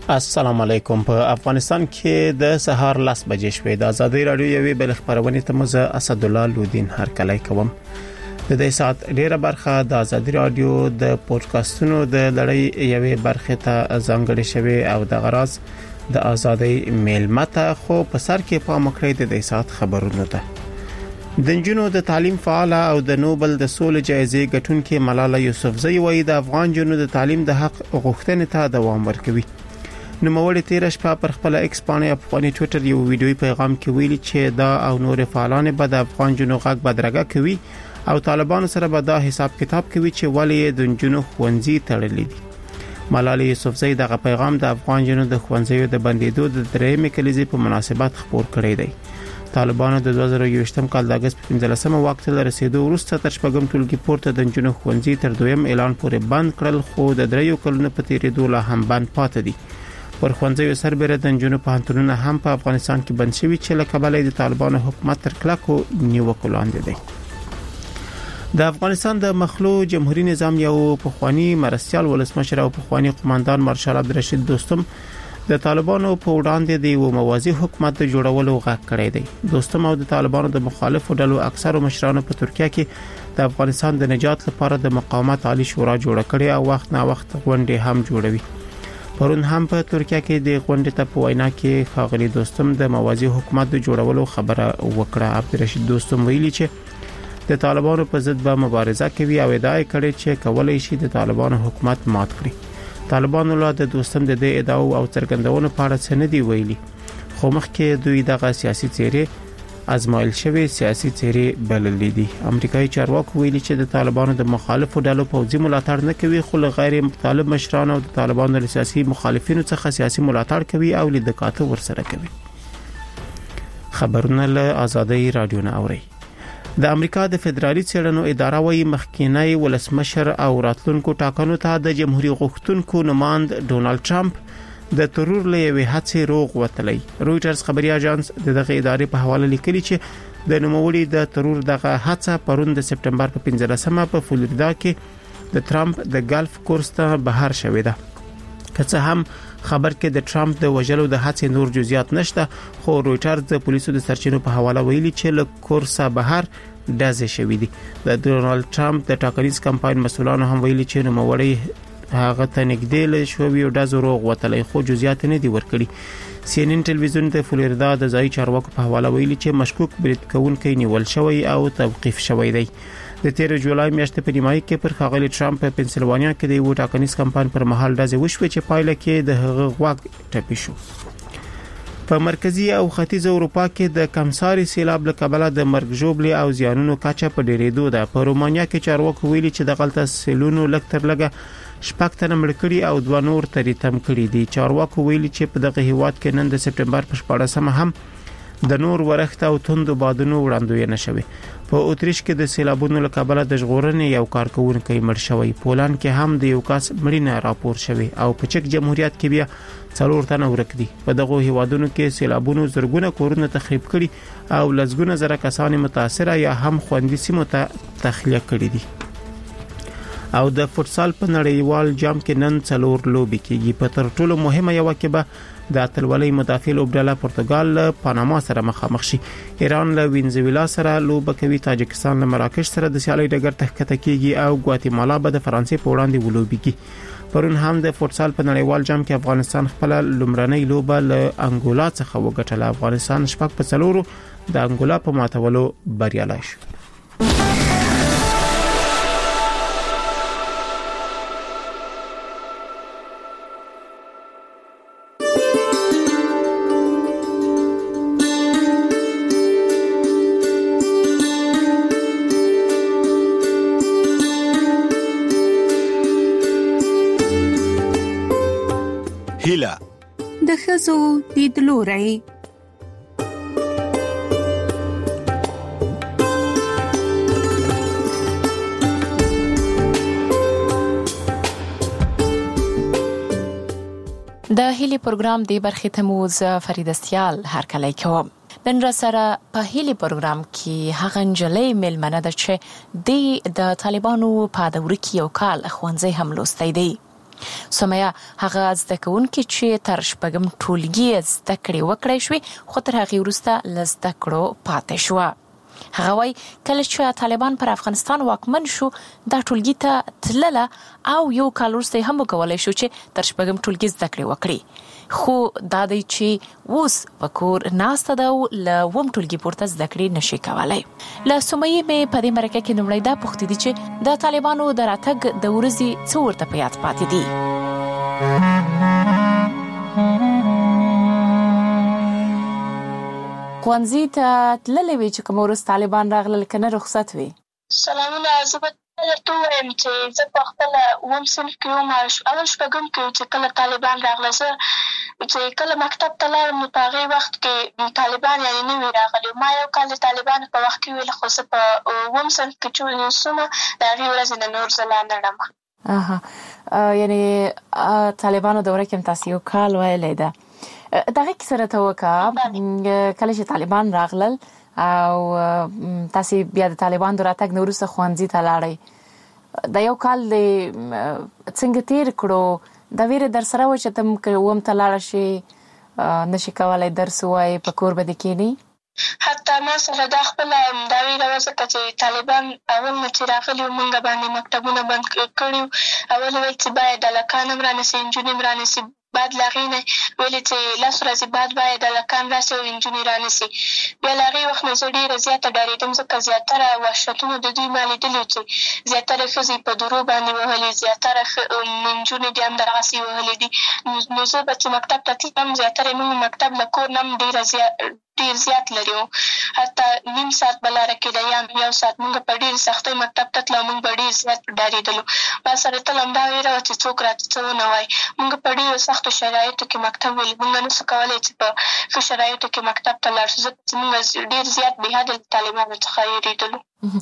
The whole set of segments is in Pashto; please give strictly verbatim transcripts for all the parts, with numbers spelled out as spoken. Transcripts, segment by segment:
السلام علیکم. په افغانستان کې د سهار لاس بجې شوې د ازادي رادیو یوې بل خبرونه ته مزه اسد الله لودین هر کله کوم. د دې سات ډیره برخه د ازادي رادیو د پودکاسټونو د لړۍ یوې برخه ته ځانګړې شوې او د غراض د ازادي میلمته خو په سر کې پام کړی د دې سات خبرونه ده. د جنونو د تعلیم فعال او د نوبل د سولې جایزې ګټونکې ملاله یوسفزۍ وایي د افغان جنونو د تعلیم د حق غوښتنې ته دوام ورکوي. نو موړ تیر شپه پر خپل ایکس باندې افغاني ټوئیټر یو ویډیوي پیغام کې ویلي چې دا او نور فعالان به د افغان جنونو غږ بدرګه کوي او طالبانو سره به دا حساب کتاب کوي چې ولی د جنونو خوندزي تړلې دي. ملاله یوسفزۍ دغه پیغام د افغان جنونو د خوندزیو د بندیدو د درېمې کلیزې په مناسبت خبر کړی دی. طالبانو د دوه زره یوولسم کال د اگست پنځلسمه وخت له رسیدو وروسته تر شپږم ټولګي پورته د جنونو خوندزي تر دویم اعلان پورې بند کړل، خو د دریو کلونو په تیریدو لا هم بند پاتې دي. پر خوندزیو سربېره د جنونو پوهنتونونه هم په افغانستان کې بند شوي چې له کبله د طالبانو حکومت تر کلکو نیوکو لاندې دی. د افغانستان د مخلو جمهوریت نظام یو پخوانی مرستيال ولسمشر او پخوانی قوماندان مارشال عبدالرشید دوستم د طالبانو په وړاندې د یو موازی حکومت د جوړولو غږ کړی دی. دوستم او د طالبانو د مخالفو ډلو اکثر مشرانو په ترکیه کې د افغانستان د نجات لپاره د مقاومت عالی شورا جوړ کړي او وخت نا وخت غونډې هم جوړوي. پرون هم په ترکیه کې د غونډې ته په وینا کې ښاغلي دوستم د موازی حکومت د جوړولو خبره وکړه. عبدالرشید دوستم ویلي چې د طالبانو په ضد به مبارزه کوي او ادعا کړې چې کولای شي د طالبانو حکومت مات کړي. طالبانو لا د دوستم د دې ادعا او څرګندونو په اړه څه نه دی ویلي، خو مخکې دوی دغه سیاسي څیرې ازمایل شوی سیاسي څیرې بللې دي. امریکایي چارواکو ویلي چې د طالبانو د مخالفو ډلو پوځي ملاتړ نه کوي، خو غیر طالب مشران او د طالبانو د سیاسي مخالفینو څخه سیاسي ملاتړ کوي او لیدکاته ورسره کوي. خبرونه له ازادي رادیو نه اوري. د امریکا د فدرالي څېړنو اداره وايي مخکینی ولسمشر او راتلونکو ټاکنو ته د جمهوریت غوښتونکو نماند ډونالد ټرمپ د ترور له یوې هڅې روغ وتلی. رويټرز خبري اژانس دغه ادارې په حواله لیکلي چې د نوموړي د ترور دغه هڅه پرون د سپټمبر په پنځلسمه په فلوریدا کې د ټرمپ د ګالف کورس ته بهر شوې ده. که څه هم خبر کې د ټرمپ د وژلو د هڅې نور جزئیات نشته، خو رويټرز د پولیسو د سرچینو په حواله ویلي چې له کورسه بهر ډزې شوې دي. د ډونالد ټرمپ د ټاکنیز کمپاین مسؤلانو هم ویلي چې نوموړي هغه ته نږدې له شوی او د زروغ وتلې، خو جزئیات نه دي ورکړي. سی ان ان ټلویزیون د فلوریدا د ځای چارواکو په حواله ویلي چې مشکوک برید کوونکی نیول شوی او توقيف شوی دی. د تیر جولای میاشتې په نیمایي کې پر ښاغلي ټرمپ په پنسلوانیا کې د یو ټاکنیز کمپاین پر مهال ډزې وشوې چې پایله کې د هغه غوږ ټپي شو. په مرکزی او ختیځ اروپا کې د کمساري سیلاب له کبله د مرګ ژوبلې او زیانونو کچه په ډیرېدو ده. په رومانیا کې چارواکو ویلي چې د غلطه سیلونو لکتر لګه شپږ تنه مړ کړي او دوه نور تریتم کړي دي. چارواکو ویلي چې په دغه هیواد کې نن د سپټمبر په شپاړسمه هم د نور ورښت او توندو بادونو وړاندوینه شوه. په اوتریش کې د سیلابونو له کبله د ژغورنې یو کارکونکي مړ شوی. پولند کې هم د یو کس مړینه راپور شوه او په چک جمهوریت کې بیا څلور تنه ورک دي. په دغه هیوادونو کې سیلابونو زرګونه کورونه تخریب کړي او لزګونه زره کسان متاثر یا هم خوندې سیمو ته تخلیه کړي دي. او د فوتسال په نړیوال جام کې نن څلور لوبي کېږي. په تر ټولو مهمه یو کې به د اتلولۍ مدافع لوبډله پرتګال له پاناما سره مخامخ شي. ایران له وینزویلا سره لوبه کوي. تاجکستان له مراکش سره د سیالۍ ډګر ته ښکته کېږي او ګواتیمالا به د فرانسې په وړاندې ولوبيږي. پرون هم د فوتسال په نړیوال جام کې افغانستان خپل لومړنۍ لوبه له انګولا څخه وګټله. افغانستان شپږ په څلورو د انګولا په ماتولو بریالی شو. هیله د ښځو لیدلوری. د هیلي پروګرام دی برخې ته مو ز فریدستیال هر کله کوم. نن را سره په هیلي پروګرام کې هغه نجلۍ ملمنه ده چې د طالبانو په دور کې یو کال خوانځي هم لوستي دي. سمیا هغه زده کوونکي چې تر شپږم ټولګي زده کړې وکړې شوې خو تر هغې وروسته له زده کړو پاتې شوه. هغه وايي کله چې طالبان پر افغانستان واکمن شو دا ټولګي ته تلله او یو کال وروسته هم وکولای شو چې تر شپږم ټولګي زده کړې وکړي، خو دا دی چې اوس په کور ناسته ده او له اووم ټولګي پورته زده کړې نشي کولی. له سمیې مې په دې مرکه کې لومړی دا پوښتنه دي چې د طالبانو د راتګ د ورځې څه ورته په یاد پاتې دي. خوانزی ته تللی وی چې کوم ورځ طالبان راغلل کنه رخصت وی؟ سلامونه، زه به درته ووایم چې زه په خپله اووم صنف کې وم، اول شپږم کې چې کله طالبان راغله، زه چې کله مکتب ته لاړم نو په هغې وخت کې طالبان یعنې نه وي راغلي. ما یو کال د طالبانو په وخت کې ویل، خو زه په اووم صنف کې چې سومه د هغې ورځې نه نور زه لا نه ډم. اها یعنې طالبانو دوره کې هم تاسې یو کال ویلی ده. دغه کیسه راته وکړه کله چې طالبان راغلل او تاسې بیا د طالبان د راتګ نه وروسته ښوونځي ته لاړئ، د یو کال دې څنګه تېر کړو؟ دا ویره در سره وه چې ته هم اووم ته لاړه شي نشي کولی درس ووایې په کور به دې کښېنې؟ حتی ما سره دا خپله دا ویره وه ځکه چې طالبان اول نه چې راغلي وو موږ باندې مکتبونه بند کړي وو. اول ویل چې باید هلکان هم رانیسي نجونې هم رانیسي، بعد له هغې نه ویلې چې لس ورځې بعد باید هلکان راسي او نجونې رانیسي. بیا له هغې وخت نه زه ډېره زیاته ډارېدم ځکه زیاتره وحشتونه د دوی ما لیدلي وو چې زیاتره ښځې په درو باندې وهلي، زیاتره نجونې دې هم دغسې وهلي دي. نو زه به چې مکتب ته تلم زیاتره موږ مکتب له کور نه هم ډېره زیات ډېر زیات لري وو، حتی نیم ساعت به لاره کېده یا یو ساعت. موږ په ډېرې سختۍ مکتب ته تلو، موږ به ډېر زیات ډارېدلو. ما سره تل همدا ویره وه چې څوک راته څه ونه وایي. موږ په ډېرو سختو شرایطو کې مکتب ولي، موږ نه شو کولی چې په ښه شرایطو کې مکتب ته لاړ شو ځکه چې موږ ډېر زیات بې حده له طالبانو څخه وېرېدلو.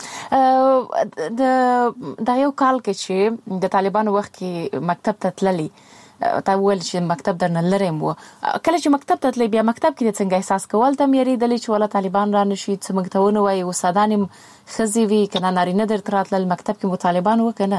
د دا یو کال کې چې د طالبانو وخت کې مکتب ته تللی، تا وویل چې مکتب درنه لرې هم و، کله چې مکتب ته تللی بیا مکتب کې دې څنګه احساس کول؟ ته هم یېرېدلې چې والا طالبان را نه شي څه موږ ته ونه وایي؟ استادان هم ښځې وي که نه نارینه درته راتلل؟ مکتب کې مو طالبان وه که نه؟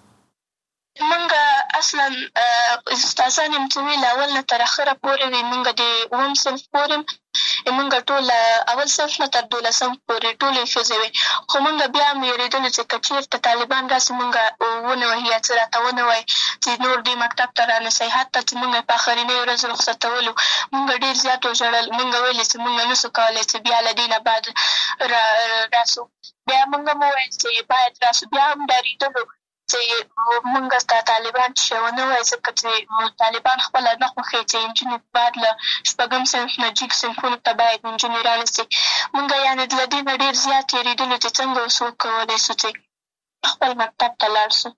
موږ اصلا استادان یم چې ویل اول نه تر اخره پورې وي، موږ د اووم صنف پورې موږ ټول اول صنف نه تر دولسم پورې ټولې ښځې وې، خو موږ بیا هم وېرېدلو چې که چېرته طالبان راسي موږ ونه وهي یا څه راته ونه وایي چې نور دې مکتب ته رانسئ. حتی چې موږ په آخرنۍ ورځ رخصتولو موږ ډېر زیات وژړل. موږ ویلې چې موږ نه سو کولی چې بیا له دې نه بعد را راسو. بیا موږ هم وویل چې باید راسو. بیا هم ډارېدلو چې موږ ستا طالبان چې ونه وایي ځکه چې طالبان خپله نه خوښوي چې نجونې بعد له شپږم صنف نه جګ صنفونو ته باید نجونې رانیسي. موږ یعنې له دې نه ډېر زیات تېرېدلو چې څنګه اوس وکولی سو چې خپل مکتب ته لاړ سو.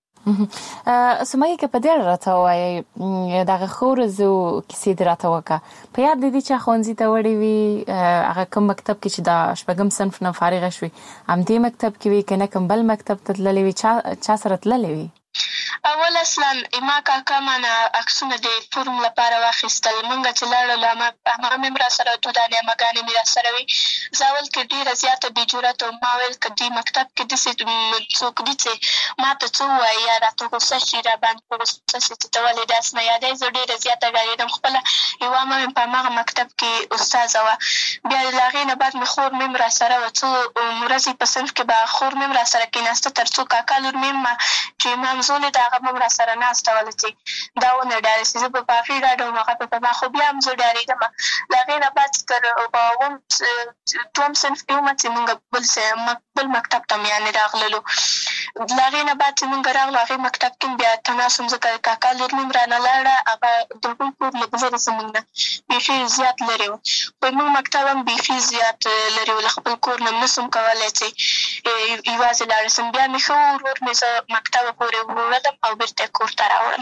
سمیه که په دې اړه راته ووایئ دغه ښو ورځو کیسې دې راته وکړه. په یاد دې دي چې ښوونځي ته وړې وي هغه کوم مکتب کې چې د شپږم صنف نه فارغه شوې همدې مکتب کې وي که نه کوم بل مکتب ته تللې وي؟ چا چا سره تللې وي؟ اول اصلا ما کاکا مانه عکسونه د فورم لپاره واخیستل. موږ چې لاړو همغه مې هم را سره دوه دانې امهګانې مې را سره وي. زه اول کې ډېره زیاته بې جرأته وم. ما ویل که دې مکتب کې داسې څوک دي چې ما ته څه ووایي یا راته غوسه شي را باندې غوسه شي چې ته ولې داسې نه یادوې. زه ډېره زیاته ډارېدم. خپله یوه عمه مې په همغه مکتب کې استاذه وه. بیا له هغې نه بعد مې خور مې هم را سره وه. څو ورځې په صنف کې به خور مې هم را سره کېناسته تر څو کاکا لور مې هم چې مامزولې د هغه به هم را سره ناسته وله چې دا ونه ډارې شي. زه به په هغې ډاډه وم، هغه به په ما، خو بیا هم زه ډارېدم. له هغې نه بعد تر په اووم دوم صنف کې ومه چې موږ بل بل مکتب ته مې یعنې راغللو. له هغې نه بعد چې موږ راغلو هغې مکتب کې بیا تناس وم ځکه کاکا لور مې هم رانه لاړه. هغه د هغوی کور لږ لرې زموږ نه بیخي زیات لرې و. خو زموږ مکتب هم بیخي زیات لرې و. له خپل کور نه نه سم کولی چې یوازې لاړه سم. بیا مې ښه ورور مې زه مکتبه پورې وړلم او بېرته کور ته راوړم.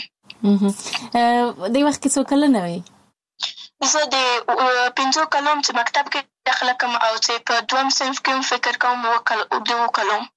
دې وخت کې څو کلونه وې؟ زه د پنځو کلو م چې مکتب کې داخله کړم او چې په دوم صنف کې هم فکر کوم د اووه کلو م.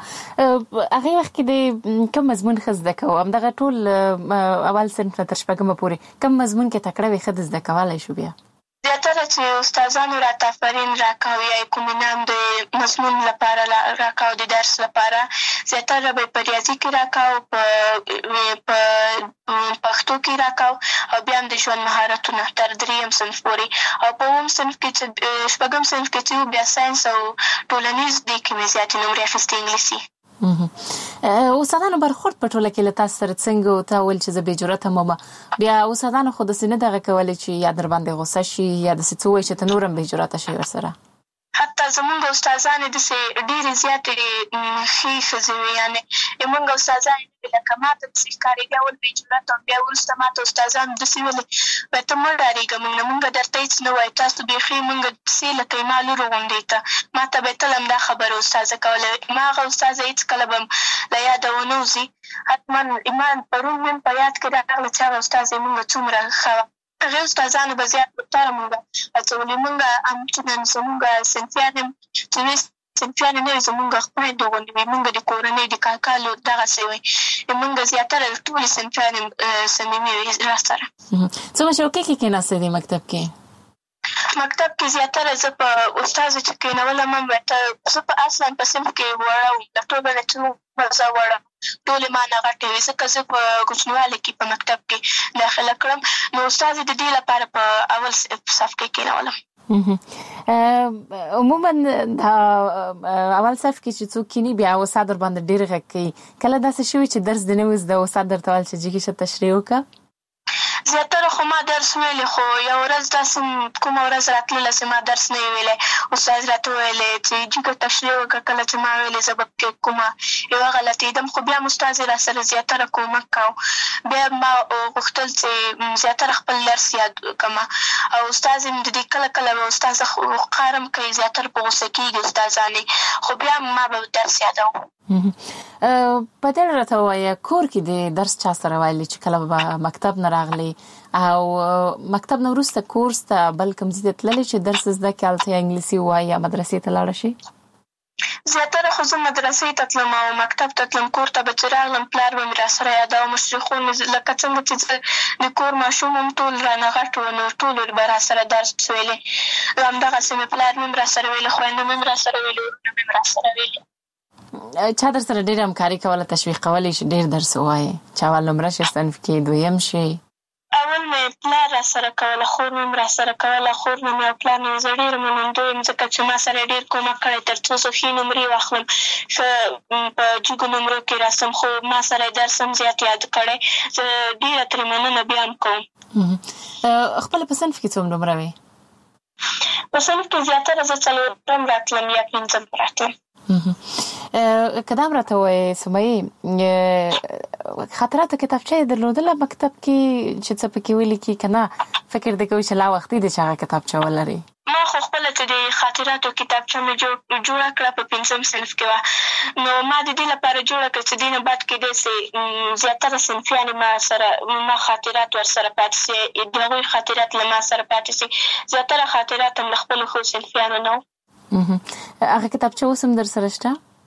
هغې وخت کې د کوم مضمون ښه زده کوو؟ همدغه ټول اول صنف نه تر شپږمه پورې کوم مضمون کې تکړه وې ښه د زده کولی شو؟ بیا زیاتره چې استادانو راته آفرین راکاو یا کوم انعام د مضمون لپاره راکاو د درس لپاره، زیاتره به په ریاضي کې راکاو، په پښتو کې راکاو او بیا هم د ژوند مهارتونه تر درېیم صنف پورې. او په اووم صنف کې چې شپږم صنف کې چې بیا ساینس او ټولنیز دې کې مې زیاتې نمرې اخیستې انګلیسي. استادانو برخورد په ټوله کې له تاسو سره څنګه و؟ تا ویل چې زه بې جرأته یم، بیا استادانو خو داسې نه دغه کولی چې یا در باندې غوسه شي یا داسې څه وایي چې ته نور هم بې جرأته شي ورسره؟ حتی زمونږ استادانې داسې ډېرې زیاتې ښې ښځې وې، یعنې زمونږ استادانې لکه ما ته داسې ښکارېدې اول بې جرأته وم، بیا وروسته ما ته استادانو داسې ویلې وایي ته مه ډارېږه، موږ نه موږ درته هېڅ نه وایو، تاسو بیخي موږ داسې لکه زما لور غوندې ته. ما ته به یې تل همدا خبره استاذه کوله. ما هغه استاذه هېڅکله به له یاده ونه وځي. حتما ما پرون مې په یاد کې راغله چې هغه استاذه یې موږ څومره ښه وه. هغې استادانو به زیات بهتره موږ هڅولي. موږ همچنان زموږ صنفیان هم چې وې صنفیانې نه وي، زموږ خویندې غوندې وي، موږ د کورنۍ د کاکا لور دغسې وی. موږ زیاتره ټولې صنفیانې صمیمي وي را سره. څومره شوقي کې کېناستې دې مکتب کې؟ مکتب کې زیاتره زه په استازه چې کېنولم هم زه په اصلا په صنف کې وړه وم، د ټولو نه چې زه وړه ټولې ما نه غټې وې، ځکه زه په کوچنیوالي کې په مکتب کې داخله کړم، نو استازې د دې لپاره په اول صف کې کېنولم. عموما دا اول صف کې چې څوک کینی بیا استاد در باندې ډېر غږ کوي، کله داسې شوي چې درس دې نه وي زده استاد درته ویل چې جګې شه تشریح وکړه؟ زیاتره خو ما درس ویلی، خو یو ورځ داسې کومه ورځ راتلله چې ما درس نه وي ویلی، استاد راته ویلی چې جګه تشریح وکړه. کله چې ما ویلې زه به پکې کومه یوه غلطېدم، خو بیا هم استاد یې را سره زیاتره کومک کوو. بیا ما غوښتل چې زیاتره خپل درس یاد کړمه، او استاد یې د دې کله کله به استاذه قهر هم کوي، زیاتره په غوسه کېږي استادانې، خو بیا ما به درس یادوم. په دې راته ووایه کور کې د درس چا سره ویلي چې کله به مکتب نه راغلی او مکتب نه وروسته کورس ته بل کوم ځای ته تللی چې درس زده کړې، هلته انګلیسي ووایي یا مدرسې ته لاړه شي؟ زیاتره خو زه مدرسې ته تلم او مکتب ته تلم. کور ته به چې راغلم پلار به مې را سره یاداوه، مشرخون مې لکه څنګه چې زه د کور ماشوم هم ټول رانه غټ وو، نو ټولو به را سره درس ویلې. همدغسې مې پلار مې هم را سره ویلې، خویندو مې هم را سره ویلې، ورونه مې هم را سره ویلې. چا در سره ډېر همکاري کوله، تشویق کولی چې ډېر درس ووایې؟ چې اول نمره شي صنف کې دویم شي؟ اول مې پلار را سره کوله، خور مې هم را سره کوله. خور نه مې او پلار نه زه ډېره منندوی یم، ځکه چې ما سره ډېر کومک کړی تر څو زه ښې نمرې واخلم، ښه په جګو نمرو کې راسم، خو ما سره یې درس هم زیات یاد کړی. زه ډېره ترې مننه بیا هم کوم. خپله په صنف کې څوم نمره وې؟ په صنف کې زیاتره زه څلورم راتلم یا پنځم راتلم. که دا هم راته ووایې سمیې، خاطراتو کتابچه یې درلودله مکتب کې چې څه پکې ولیکي که نه فکر دې کوي چې لا وختي دی چې هغه کتابچه ولري؟ ما خو خپله چې د خاطراتو کتابچه مې جوړه کړه په پنځم صنف کې وه، نو ما د دې لپاره جوړه کړه چې دې نه بعد کېدی سي زیاتره صنفیانې ما سره ما خاطرات ورسره پاتې سي، د هغوی خاطرات له ما سره پاتې سي. زیاتره خاطرات هم له خپلو ښو صنفیانو نه وو. هغه کتابچه اوس هم در سره شته؟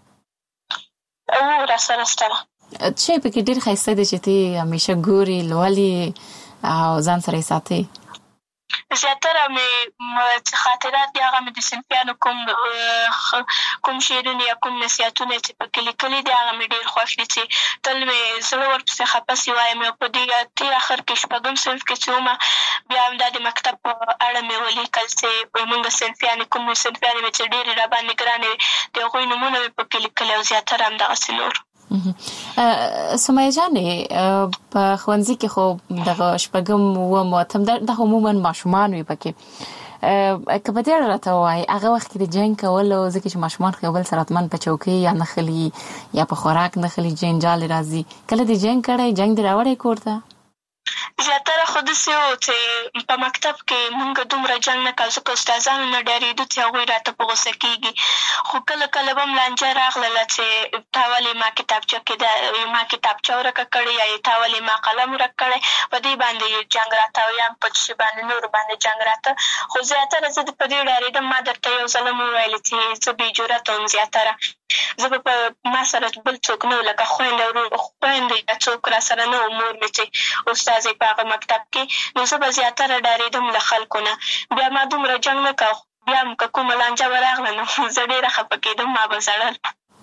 او را سره شته. څه یې پکې ډېر ښایسته دی چې ته همیشه ګورې، لولې او ځان سره یې ساتې؟ زیاتره مې خاطرات دي هغه مې د صنفیانو کوم کوم شعرونه یا کوم نصیحتونه چې پکې لیکلي دي هغه مې ډېر خوښ دي، چې تل مې زړه ورپسې خفه سي وایم. او په دې تېر اخر کې شپږم صنف کې چې ومه بیا هم دا د مکتب په اړه مې ولیکل چې زموږ صنفیانې کوم صنفیانې مې چې ډېرې راباندې ګرانې وې د هغوی نومونه مې پکې لیکلي او زیاتره همدغسې نور. سمیه جانې په ښوونځي کې خو دغه شپږم اووم اتم دغه عموما ماشومان وي پکې، که په دې اړه راته ووایې هغه وخت کې د جنګ کولو، ځکه چې ماشومان خو یو بل سره حتما په چوکۍ یا نښلي یا په خوراک نښلي، جنجال راځي، کله دې جنګ کړی؟ جنګ دې راوړی کور ته؟ زیاتره خو داسې وو چې په مکتب کې مونږ دومره جنګ نه کوو، ځکه استادانو نه ډارېدو چې هغوی راته په غوسه کېږي. خو کله کله به هم لانجه راغلله چې تا ولې ما کتابچه کې ما کتابچه ورکه کړې یا تا ولې ما قلم ورک کړی، په دې باندې جنګ راته او یا په شي باندې نورو باندې جنګ راته. خو زیاتره زه په دې ډارېدم. ما درته یو ځل هم وویلې چې زه بې جرأته وم زیاتره، زه به په ما سره بل څوک نه و، لکه خویندې ورور خویندې یا څوک را سره نه و، مور مې چې استاذ په هغه مکتب کې، نو زه به زیاتره ډارېدم له خلکو نه. بیا ما دومره جنګ نه کوه، بیا هم که کومه لانجه به راغله نو زه ډېره خفه کېدم، ما به ژړل.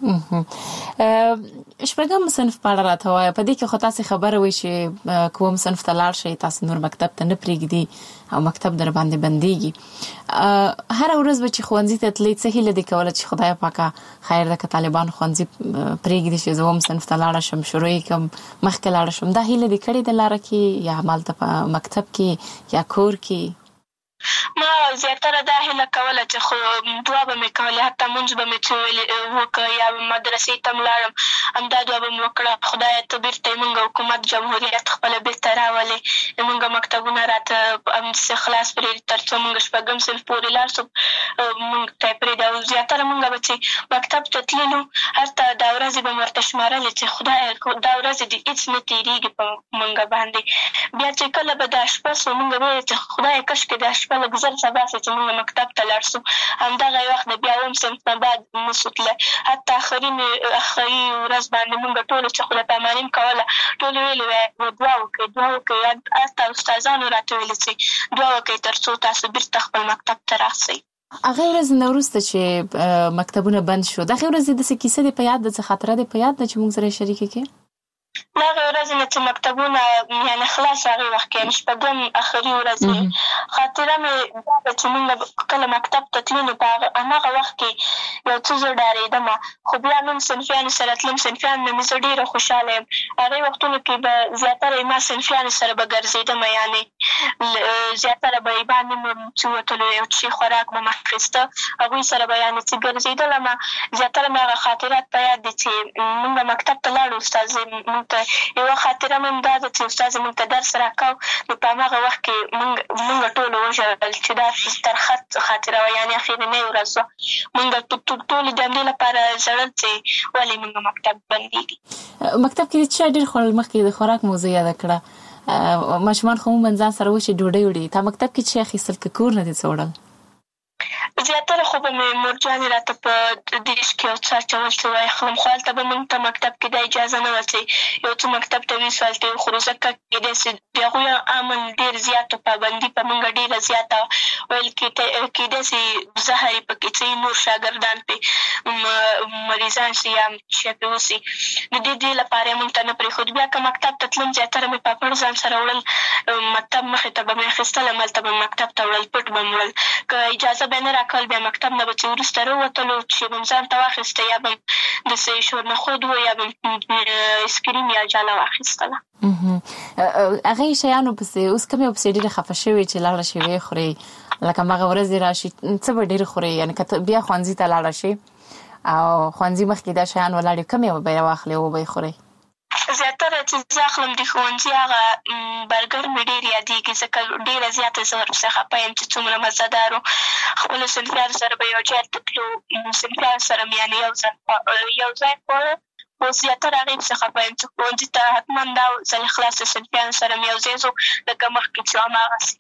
شپږم صنف په اړه راته وایه. په دې کې خو تاسې خبره وایي چې کوم صنف ته لاړ شئ تاسې نور مکتب ته نه پرېږدي او مکتب در باندې بندېږي. هره ورځ به چې ښوونځي ته تلئ څه هیله دې کوله چې خدای پاکه خیر ده که طالبان ښوونځي پرېږدي چې زه اووم صنف ته لاړه شم، شروع یې کړم، مخکې لاړه شم، دا هیله دې کړې ده لاره کې یا همالته په مکتب کې یا کور کې؟ ما زیاتره دا هیله کوله چې خو دعا به مې کولې، حتی مونځ به مې څه وکړه یا مدرسې ته هم لاړم، همدا دعا به مې وکړه، خدایه ته بېرته یې مونږ حکومت جمهوریت خپله بېرته راولې، مونږ مکتبونه راته همداسې خلاص پرېږدي تر څو مونږ شپږم صنف پورې لاړ شو، مونږ ته یې پرېږدي. او زیاتره مونږ به چې مکتب ته تللو هلته دا ورځې به مې ورته شمارلې چې خدایه دا ورځې دې هېڅ نه تېرېږي په مونږ باندې. بیا چې کله به دا شپه سو مونږ به ویل چې خدایه کاشکې دا شپه لږ زر سبا سو چې مونږ مکتب ته لاړ سو. همدغه وخت د بیا اووم صنف نه بعد نسو تللی، حتی آخري آخري ورځ باندې مونږ ټولو چې خدای پاماني م کوله ټولو ویلې وی دعا وکړئ دعا وکړئ، هلته استادانو راته ویلې چې دعا وکړئ تر څو تاسو بېرته خپل مکتب ته راسئ. هغې ورځې نه وروسته چې مکتبونه بند شو، دغې ورځې داسې کیسه دې په یاد ده، څه خاطره دې په یاد ده چې مونږ سره یې شریکه کړې؟ له هغې ورځې نه چې مکتبونه یعنې خلاص هغې وخت کې یعنې شپږم آخري ورځ وي، خاطره مې دا ده چې مونږ کله مکتب ته تلو نو په هماغه وخت کې یو څه زه ډارېدم، خو بیا نوم صنفیانو سره تلم، صنفیانو نه مې زه ډېره خوشحاله یم. هغې وختونو کې به زیاتره ما صنفیانو سره به ګرځېدم، یعنې زیاتره به یې باندې مې چې وتلو یو څه خوراک به مې اخېسته، هغوی سره به یعنې چې ګرځېدلم. زیاتره مې هغه خاطرات په یاد دي چې مونږ مکتب ته لاړو، استاد یوه خاطره مې هم دا ده چې استاد زموږ ته درس راکاو نو په هماغه وخت کې مونږ مونږ ټولو وژړل چې دا ترخه خاطره وه، یعنې اخرنۍ ورځ وه. مونږ ټولې د همدې لپاره ژړل چې ولې مونږ مکتب بندېږي. مکتب کې د چا ډېر خوړل؟ مخکې د خوراک موضوع یاده کړه، ماشومان خو عموماً ځان سره وشي ډوډۍ وړي، تا مکتب کې چې اخیستل که کور نه دې څه وړل؟ زیاتره خو به مې مورجانې راته په دیش کې یو څه اچول چې واخلم، خو هلته به مونږ ته مکتب کې دا اجازه نه وه چې یو څه مکتب ته ویسو هلته یې وخورو، ځکه کېدای سي د هغوی امن ډېر زیات پابندي په مونږ ډېره زیاته ویل کېدای سي زهر یې پکې څه نور شاګردان پې مریضان سي یا شی پې وسي، د دې دې لپاره یې مونږ ته نه پرېښود. بیا که مکتب ته تلم زیاتره مې پاپړ ځان سره وړل، مکتب مخې ته به مې اخېستل، هملته به مکتب ته وړل، پټ به م وړل، که اجازه به یې نه راکول بیا مکتب نه به چې وروسته راووتلو چې به م ځان ته واخېسته یا به م داسې شورنخود و یا به م اسکریم یا جاله واخېستله. هغې شیانو پسې اوس کوم یو پسې ډېرې خفه شوې چې لاړه شي ویې خورې، لکه هماغه ورځې راشي څه به ډېر خورې؟ یعنې که بیا ښوونځي ته لاړه شي او ښوونځي مخکې دا شیان ولاړ کوم یو به یې واخلې او به یې خورې؟ زیاتره چې زه اخلم د ښوونځي هغه برګر مې ډېر یادېږي، ځکه ډېره زیاته زه ورپسې خفه یم چې څومره مزهدار و. خپلو صنفیانو سره به یو ځای ته تلو، صنفیانو سره مې یعنې یو ځای یو ځای خوړه، خو زیاتره هغې پسې خفه یم چې ښوونځي ته حتما دا ځلې خلاص صنفیانو سره مې یو ځای ځو لکه مخکې چې هماغسې.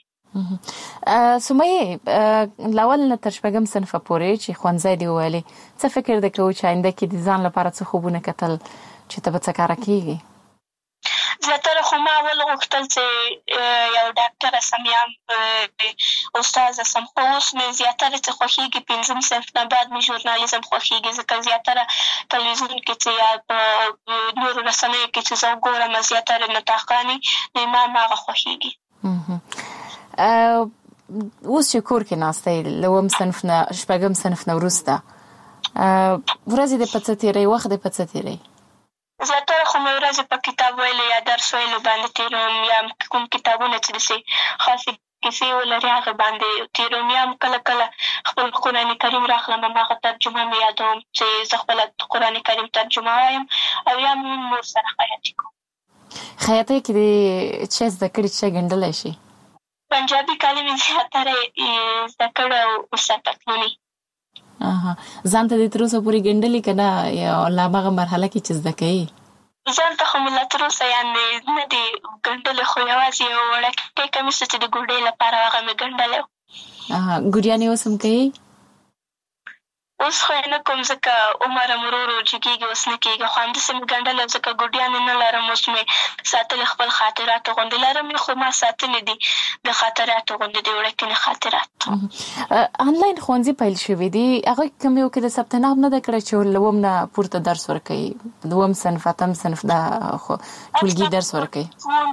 سمیې له اول نه تر شپږم صنفه پورې چې ښوونځی دې وویلې، څه فکر دې کوو چې آینده کې د ځان لپاره څه خوبونه کتل چې ته به څه کاره کېږي؟ زیاتره خو ما اول غوښتل چې یو ډاکټره سم یا استاذه سم، خو اوس مې زیاتره چې خوښېږي پنځم صنف نه بعد مې ژورنالیزم خوښېږي، ځکه زیاتره تلویزیون کې چې یا په نورو رسنیو کې چې زه ګورم زیاتره نطاقانې نو ما هماغه خوښېږي. اوس چې کور کې ناسته یې له اووم صنف نه شپږم صنف نه وروسته ورځې دې په څه تېروي، وخت دې په څه تېروي؟ زیاتره خو مې ورځې په کتاب ویلو یا درس ویلو باندې تېروم، یا کوم کتابونه چې داسې خاصې کیسې ولري هغه باندې تېروم، یا هم کله کله خپل قرآن کریم راخلم هماغه ترجمه مې یادوم چې زه خپله قرآن کریم ترجمه وایم، او یا هم نور سره خیاطي کوم. خیاطۍ کې دې څه زده کړي چې ګنډلی شي؟ پنجابي کالي مې زیاتره زده کړي او ورسره پتلوني. ځان ته دې تر اوسه پورې ګنډلي که نه یا له هماغه مرحله کې چې زده کوي؟ ځان ته خو مې لا تر اوسه یعنې نه دي ګنډلې، خو یوازې یو وړوکی کمیس چې د ګوډۍ لپاره هغه مې ګنډلی و. ګوډیانې اوس هم کوي؟ اوس خو یې نه کوم ځکه عمر هم ورو ورو جګېږي، اوس نه کېږي. خو همداسې مې ګنډل او ځکه ګوډیانې نه لرم، اوس مې ساتلې خپل خاطراتو غوندې لرم یې، خو ما ساتلې دي د خاطراتو غوندې د وړکینې خاطرات. آنلاین ښوونځي پیل شوي دي، هغوی کوم یو کې د ثبت نام نه ده کړی چې له اووم نه پورته درس ورکوي، د اووم صنف اتم صنف دا ټولګي درس ورکوي؟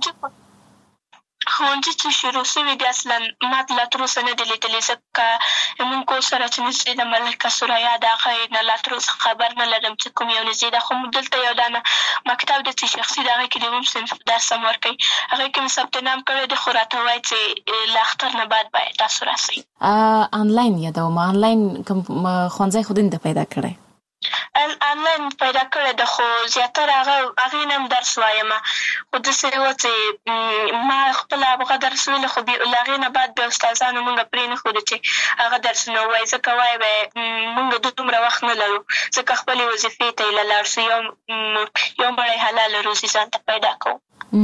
ښوونځي چې شروع شوي دي اصلا ما لا تر اوسه نه دي لیدلي، ځکه موږ کور سره چې نږدې ده ملکه سوریا د هغې نه لا تر اوسه خبر نه لرم چې کوم یو نږدې ده. خو دلته یو دانه مکتب دی چې شخصي د هغې کې د اووم صنف درس هم ورکوي، هغې کې مې ثبت نام کړی دی، خو راته وایي چې له اختر نه بعد باید تاسو راسئ. آنلاین یادوم، آنلاین کوم ښوونځی خو دین ته پیدا کړی؟ آنلاین پیدا کړی ده، خو زیاتره هغه هغې نه هم درس وایم، خو داسې وه چې ما خپله هغه درس ویلو، خو له هغې نه بعد بیا استادانو مونږ پرې نه ښودو چې هغه درسونه ووایي، ځکه وایي به یې مونږ دومره وخت نه لرو، ځکه خپلې وظیفې ته یې له لاړ شو، یو یو مړی حلاله روزي ځان ته پیدا کوو.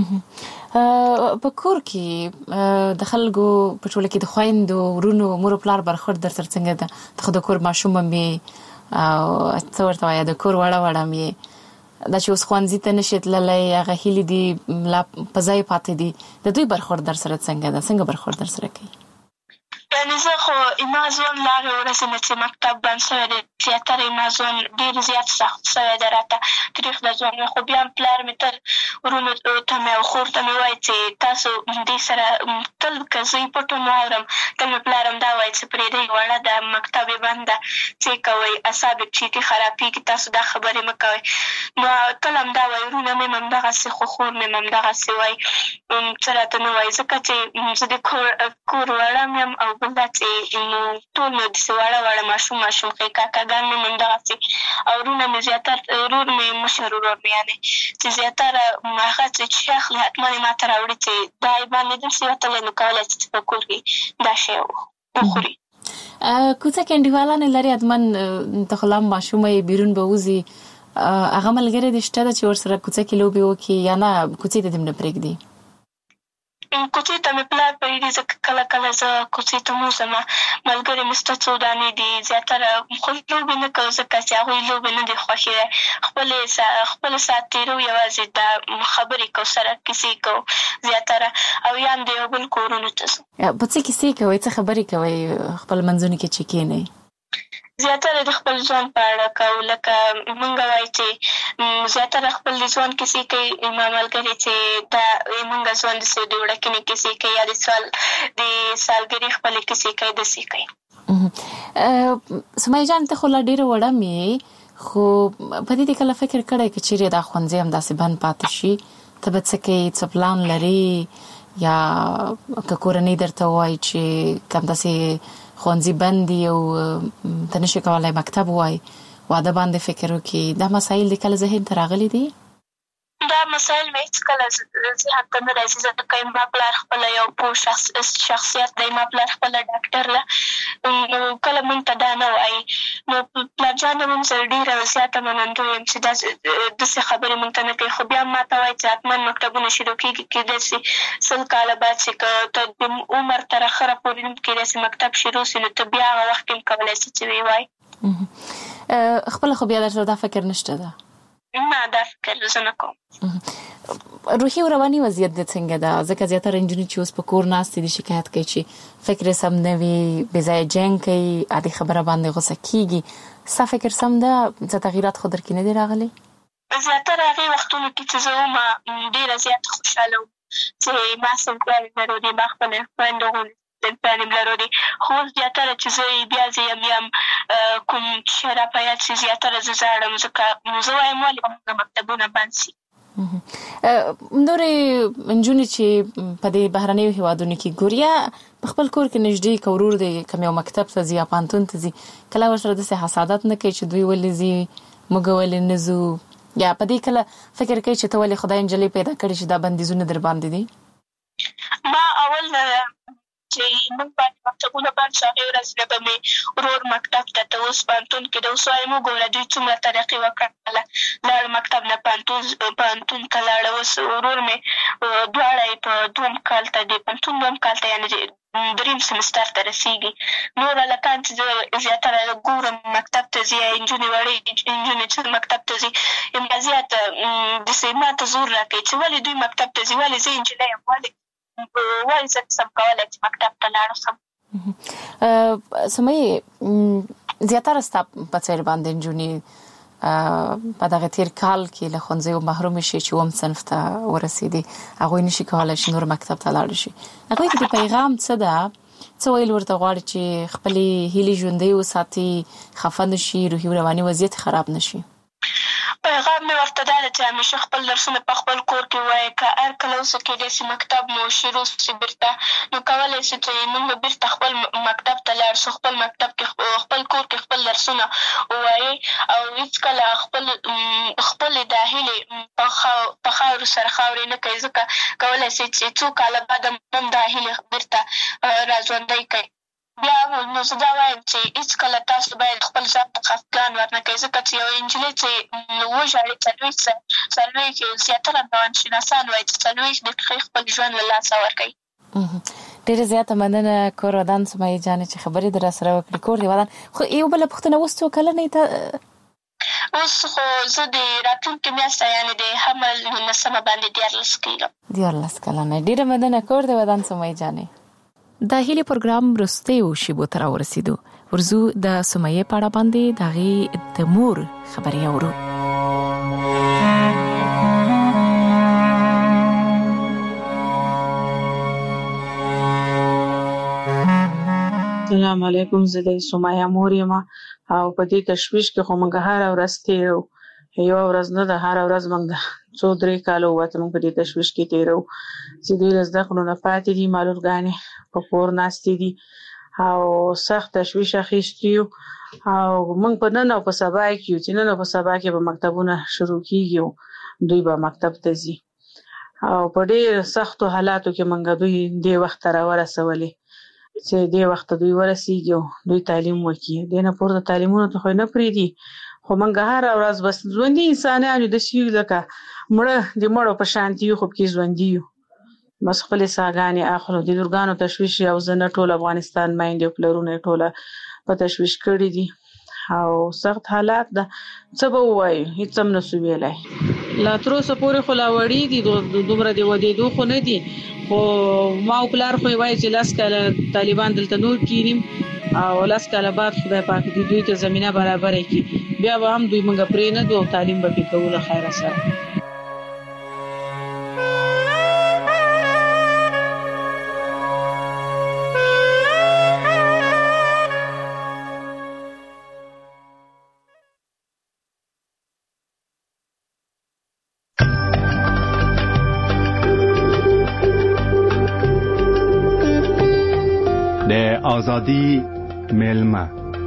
په کور کې د خلکو په ټوله کې د خویندو ورونو مور او پلار برخورد در سره څنګه ده؟ ته خو د کور ماشوم هم یې او څه ورته وایه د کور وړه وړه هم یې، دا چې اوس ښوونځي ته نشي تللی، هغه هیلې دي لا په ځای پاتې دي، د دوی برخورد در سره څنګه ده؟ څنګه برخورد در سره کوي؟ یعنې زه خو زما ژوند له هغې ورځې نه چې مکتب بند شوی دی زیاتره زما ژوند ډېر زیات سخت شوی دی راته، تریخ د ژوند مې. خو بیا هم پلار مې تل ورونو ته مې او خور ته مې وایي چې تاسو دې سره تل که زه یې پټ هم واورم، تل مې پلار هم دا وایي چې پرېږدئ وړه ده، مکتب یې بند ده، څه کوئ، اعصاب یې چیټي خرابېږي، تاسو دا خبرې مه کوئ. نو تل هم دا وایي، ورونه مې هم همدغسې، خو خور مې هم همدغسې وایي، څه راته نه وایي، ځکه چې زه د کور وړه م یم، او بل دا چې نو ټول مې داسې واړه واړه ماشوم ماشوم ښې کاکاګان مې هم همدغسې، او ورونه مې زیاتر ورور مې مشر ورور مې یعنې چې زیاتره هغه چې شی اخلي حتما یې ما ته راوړي چې دا یې باندې داسې وتلی، نو کولی شي چې په کور کې دا شی وخوري. کوڅه کې انډیوالانې لري حتما، ته خو لا هم ماشومه یې، بیرون به وځي، هغه ملګري دې شته ده چې ورسره کوڅه کې لوبې وکړي، یا نه کوڅې ته دې هم نه پرېږدي؟ کوڅې ته مې پلار پرېږدي، ځکه کله کله زه کوڅې ته م وځم، ملګري مې شته څو دانې دي، زیاتره خو لوبې نه کوو ځکه چې هغوی لوبې نه دي خوښې دی، خپلې خپل ساعت تېرو، یوازې دا خبرې کوو سره، کیسې کوو زیاتره، او یا هم د یو بل کورونو ته ځو. په څه کیسې کوئ، څه خبرې کوئ خپل منځونو کې چې کښېنئ؟ زیاتره د خپل ژوند په اړه کوو، لکه مونږ وایي چې زیاتره خپل د ژوند کیسې کوي، زما ملګري چې دا مونږ ژوند داسې د وړکینې کیسې کوي، یا د سال د سالګرې خپلې کیسې کوي، داسې کوي. سمیه جان، ته خو لا ډېره وړه م یې، خو په دې دې کله فکر کړی که چیرې دا ښوونځی همداسې بند پاتې شي، ته به څه کوې، څه پلان لرې، یا که کورنۍ درته ووایي چې که همداسې ښوونځي بند دي او ته نشي کولی مکتب ووایي، واده باندې فکر وکړي، دا مسایل دې کله ذهن ته راغلي دي؟ دا مسایل مې هېڅکله ذهن ته نه راځي، ځکه زما پلار خپله یو پوه شخصیت دی، زما پلار خپله ډاکټر ده، نو کله مونږ ته دا نه وایي. نو پلار جان هم زه ډېره زیاته منندوی یم چې داسې خبرې مونږ ته نه کوي، خو بیا هم ما ته وایي چې حتما مکتبونه شروع کېږي، کېدای شي سل کاله بعد چې که ته د عمر تر اخره پورې هم کېدای شي مکتب شروع شي، نو ته بیا هغه وخت کې هم کولی شي چې ویې وایي. خپله خو بیا در سره دا فکر نشته ده؟ نه، دا فکر زه نه کوم. روحي او رواني وضعیت دې څنګه ده؟ ځکه زیاتره نجونې چې اوس په کور ناستې دي شکایت کوي چې فکر یې سم نه وي، بې ځایه جنګ کوي، عادي خبره باندې غوسه کېږي. ستا فکر سم ده؟ څه تغییرات خو در کې نه دي راغلي؟ زیاتره هغې وختونو کې چې زه وم ډېره زیاته خوشحاله وم چې ما صنفیان لرو دي، ما خپلې خویندو غوندې صنفیان یم لرو دي، خو اوس زیاتره چې زه بیا زه یم یم کوم شی راپه یاد شي، زیاتره زه ژاړم، ځکه زه وایم ولې زموږ مکتبونه بند شي. نورې نجونې چې په دې بهرنیو هېوادونو کې ګوري، یا په خپل کور کې نږدې که ورور دی کوم یو مکتب ته ځي یا پوهنتون ته ځي، کله ورسره داسې حسادت نه کوي چې دوی ولې ځي، موږ ولې نه ځو، یا په دې کله فکر کوي چې ته ولې خدای نجلۍ پیدا کړې چې دا بندیزونه در باندې دي؟ ما اول چې موږ باندې مکتبونه بند شو، هغې ورځ نه به مې ورور مکتب ته ته اوس پوهنتون کې ده، اوس وایم وګوره دوی څومره ترقي وکړله، لاړ مکتب نه پوهنتون ته لاړه، اوس ورور مې دواړه یې په دوم کال ته د پوهنتون دوم کال ته یعنې دریم سمستر ته رسېږي. نور هلکان چې زیاتره ګورم مکتب ته ځي، نجونې وړې نجونې چې مکتب ته ځي، یم زیات داسې ما ته زور راکوي چې ولې دوی مکتب ته ځي، ولې زه نجلۍ یم، ولې ولې زه نشم کولی چې مکتب ته لاړ شم. سمیه زیاتره ستا په څېر باندې نجونې په دغه تیر کال کې له ښوونځیو محروم شي چې اووم صنف ته ورسېدي، هغوی نشي کولی چې نور مکتب ته لاړ شي. هغوی ته د پیغام څه ده؟ څه ویل ورته غواړي چې خپلې هیلې ژوندۍ وساتي، خفه نه شي، روحي رواني وضعیت خراب نه شي؟ پیغام مې ورته دا ده چې همیشه خپل درسونه په خپل کور کې وایي. که هر کله اوسه کېدای شي مکتب مو شروع شي بېرته، نو کولی شي چې موږ به بېرته خپل مکتب ته لاړ شو، خپل مکتب کې خپل کور کې خپل درسونه ووایي او هېڅکله خپل خپلې دا هیلې په خاورو سره خاورې نه کوي، ځکه کولی شي چې څو کاله بعد هم دا هیلې بېرته راژوندۍ کوي. بیا نو زه دا وایم چې هېڅکله تاسو باید خپل ځان ته خفګان ورنه کوئ، ځکه چې یوه نجلۍ چې وژاړي څلوېښت څلوېښت زیاتره روانشناسان وایي چې څلوېښت دقیقې خپل ژوند له لاسه ورکوي. ډېره زیاته مننه کور ودان سمیه جانې چې خبرې در سره وکړې. کور دې ودان. خو یو بله پوښتنه، اوس څو کلنې ته؟ اوس خو زه د راتلونکې میاشته یعنې د حمل نولسمه باندې دیارلس کېږم. دیارلس کلنه. ډېره مننه کور دې ودان سمیه جانې. د هیلې پروګرام وروستیو شیبو ته راورسېدو. ورځو د سمیه په اړه باندې د هغې د مور خبرې اورو. السلام علیکم، زه د سمیه مور یم او په دې تشویش کې خو موږ هره ورځ تېرو، یوه ورځ نه ده، هره ورځ موږ د څو درې کاله ووته موږ په دې تشویش کې تېرو چې دوی له زده کړو نه پاتې دي، معلولګانې په کور ناستې دي او سخت تشویش اخیستي یو او موږ په نن او په سبا کې یو چې نن او په سبا کې به مکتبونه شروع کېږي، دوی به مکتب ته ځي او په ډېر سختو حالاتو کې موږ دوی دې وخت ته راورسولې چې دې وخت ته دوی ورسېږي او دوی تعلیم وکړي. دې نه پورته تعلیمونو ته خو یې نه پرېږدي، خو موږ هره ورځ بس ژوندي انسانان یو، داسې یو لکه مړه د مړو په شانتي یو، خو پکې ژوندي یو، بس خپلې ساګانې اخلو. د لورګانو تشویش او زه نه، ټول افغانستان میندې او پلرونه یې ټوله په تشویش کړي دي او سخت حالات ده. څه به ووایو، هېڅ هم نسو ویلی. لا تر اوسه پورې خو لا وړي دي، دومره د ودېدو خو نه دي، خو ما او پلار خو یې وایي چې لس کاله طالبان دلته نور کینیم او لس کاله بعد خدای پاک دې دوی ته زمینه برابره کړي، بیا به هم دوی موږ پرې نه دو او تعلیم به پرې کوو له خیره سره. آزادی میلمه.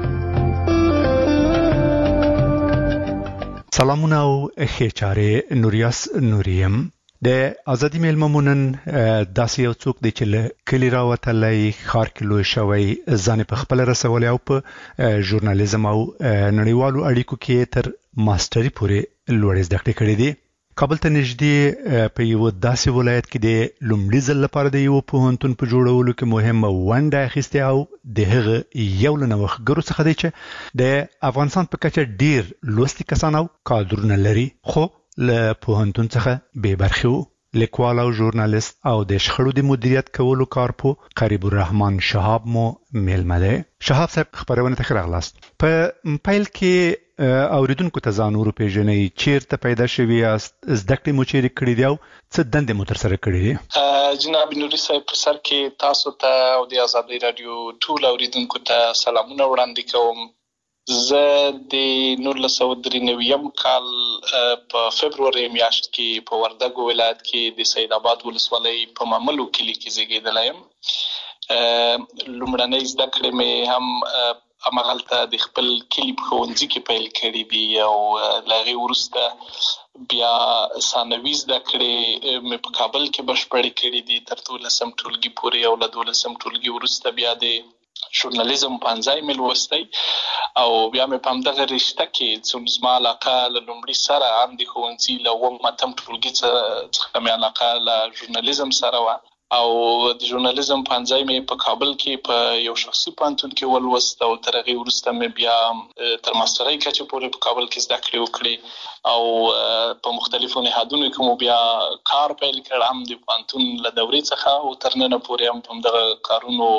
سلامونه او ښې چارې، نوریاس نوریم. د آزادی میلمه مونن داسې یو څوک دی چې له کلي راوتلی، ښار کې لوی شوی، ځان په خپله رسولی او په ژورنالیزم او نړیوالو اړیکو کې تر ماسټري پورې لوړې زده کړې کړې دي. کابل ته نږدې په یو داسې ولایت کې د لومړي ځل لپاره د یو پوهنتون په جوړولو کې مهمه ونډه اخیستې او د هغه یو له نوښتګرو څخه دی چې د افغانستان په کچه ډیر لوستي کسان او کادرونه لري، خو له پوهنتون څخه بې برخې وو. لیکوال او ژورنالیست او د شخړو د مدیریت کولو کارپو قریب الرحمن شهاب مو میلمه دی. شهاب صاحب، خبرونه ته ښه راغلاست. په پیل کې اوریدونکو ته ځان وروپېژنئ، چیرته پیدا شوي یاست، زده کړې مو چیرې کړې دي او څه دندې مو ترسره کړې دي؟ جناب نوري صاحب، په سر کې تاسو ته او د آزادۍ راډیو ټول اوریدونکو ته سلامونه وړاندې کوم. زه د نولس سوه درې نوېم کال په فبروري میاشت کې په وردګو ولایت کې د سید آباد ولسوالۍ په ماملو کلي کې زیږېدلی یم. لومړنۍ زده کړې مې هم همغلته د خپل کلي په ښوونځي کې پیل کړي دي او له هغې وروسته بیا ثانوي زده کړې مې په کابل کې بشپړې کړي دي تر دولسم ټولګي پورې، او له دولسم ټولګي وروسته بیا د ژورنالیزم پنځای مې لوستی او بیا مې په همدغه رشته کې څومره زما علاقه له لومړي سره هم د ښوونځي له اووم اتم ټولګي څخه مې علاقه له ژورنالیزم سره وه. او د ژورنالیزم پنځای مې په کابل کې په یو شخصي پوهنتون کې ولوست او تر هغې وروسته مې بیا تر ماسترۍ کچې پورې په کابل کې زده کړې وکړې او په مختلفو نهادونو کې مو بیا کار پیل کړ، هم د پوهنتون له دورې څخه او تر ننه پورې هم په همدغه کارونو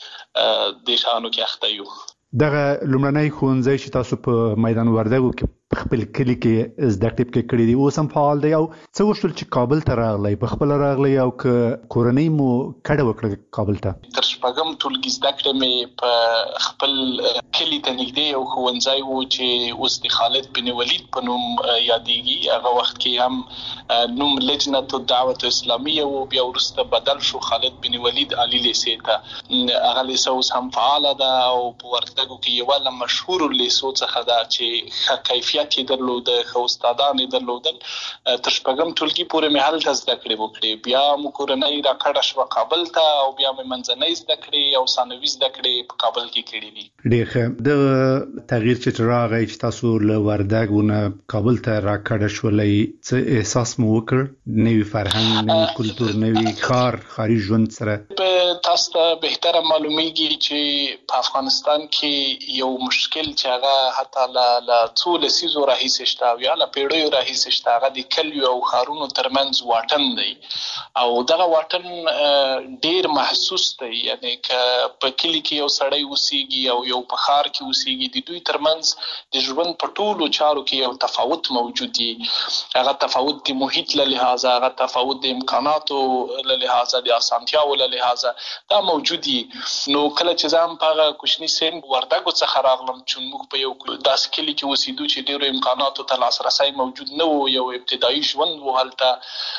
دې شیانو کې اخته یو. دغه لومړنی ښوونځی چې تاسو په میدان وردګو کې په خپل کلي کې زده کړې کړې دي اوس هم فعال دی، او څه وشول چې کابل ته راغلی؟ په خپله راغلی او که کورنۍ مو کډه وکړه کابل ته؟ تر شپږم ټولګي زده کړې مې په خپل کلي ته نږدې یو ښوونځی و چې اوس د خالد بن ولید په نوم یادېږي. هغه وخت کې هم نوم لجنة الدعوة اسلامیه و، بیا وروسته بدل شو خالد بن ولید عالی لیسې ته. هغه لیسه اوس هم فعاله ده او په وردګو کې یوه له مشهورو لیسو څخه ده چې ښه کیفیت یې درلوده، ښه استادان یې درلودل. تر شپږم ټولګي پورې مې هلته زده کړې وکړې. بیا مو کورنۍ راکډه شوه کابل ته او بیا مې منځنۍ زده کړې او ثانوي زده کړې په کابل کې کړې دي. ډېر ښه. د تغییر چې راغی چې تاسو له وردګو نه کابل ته راکډه شولئ، څه احساس مو وکړ؟ نوي فرهنګ، نوي کلتور، نوي ښار، ښاري ژوند سره؟ تاسو ته بهتره معلومیږي چې په افغانستان کې یو مشکل چې هغه حتی له څو لسیزو راهیسې شته او یا له پیړیو راهیسې شته، هغه د کلیو او ښارونو ترمنځ واټن دی او دغه واټن ډېر محسوس دی. یعنې که په کلي کې یو سړی اوسیږي او یو په ښار کې اوسیږي، د دوی ترمنځ د ژوند په ټولو چارو کې یو تفاوت موجود دی. هغه تفاوت د محیط له لحاظه، هغه تفاوت د امکاناتو له لحاظه، د اسانتیاو له لحاظه دا موجود دي. نو کله چې زه هم په هغه کوچني سن وردګو څخه راغلم چې موږ په یو داسې کلي کې اوسېدو چې ډېرو امکاناتو ته لاسرسی موجود نه و، یو ابتدایي ژوند و هلته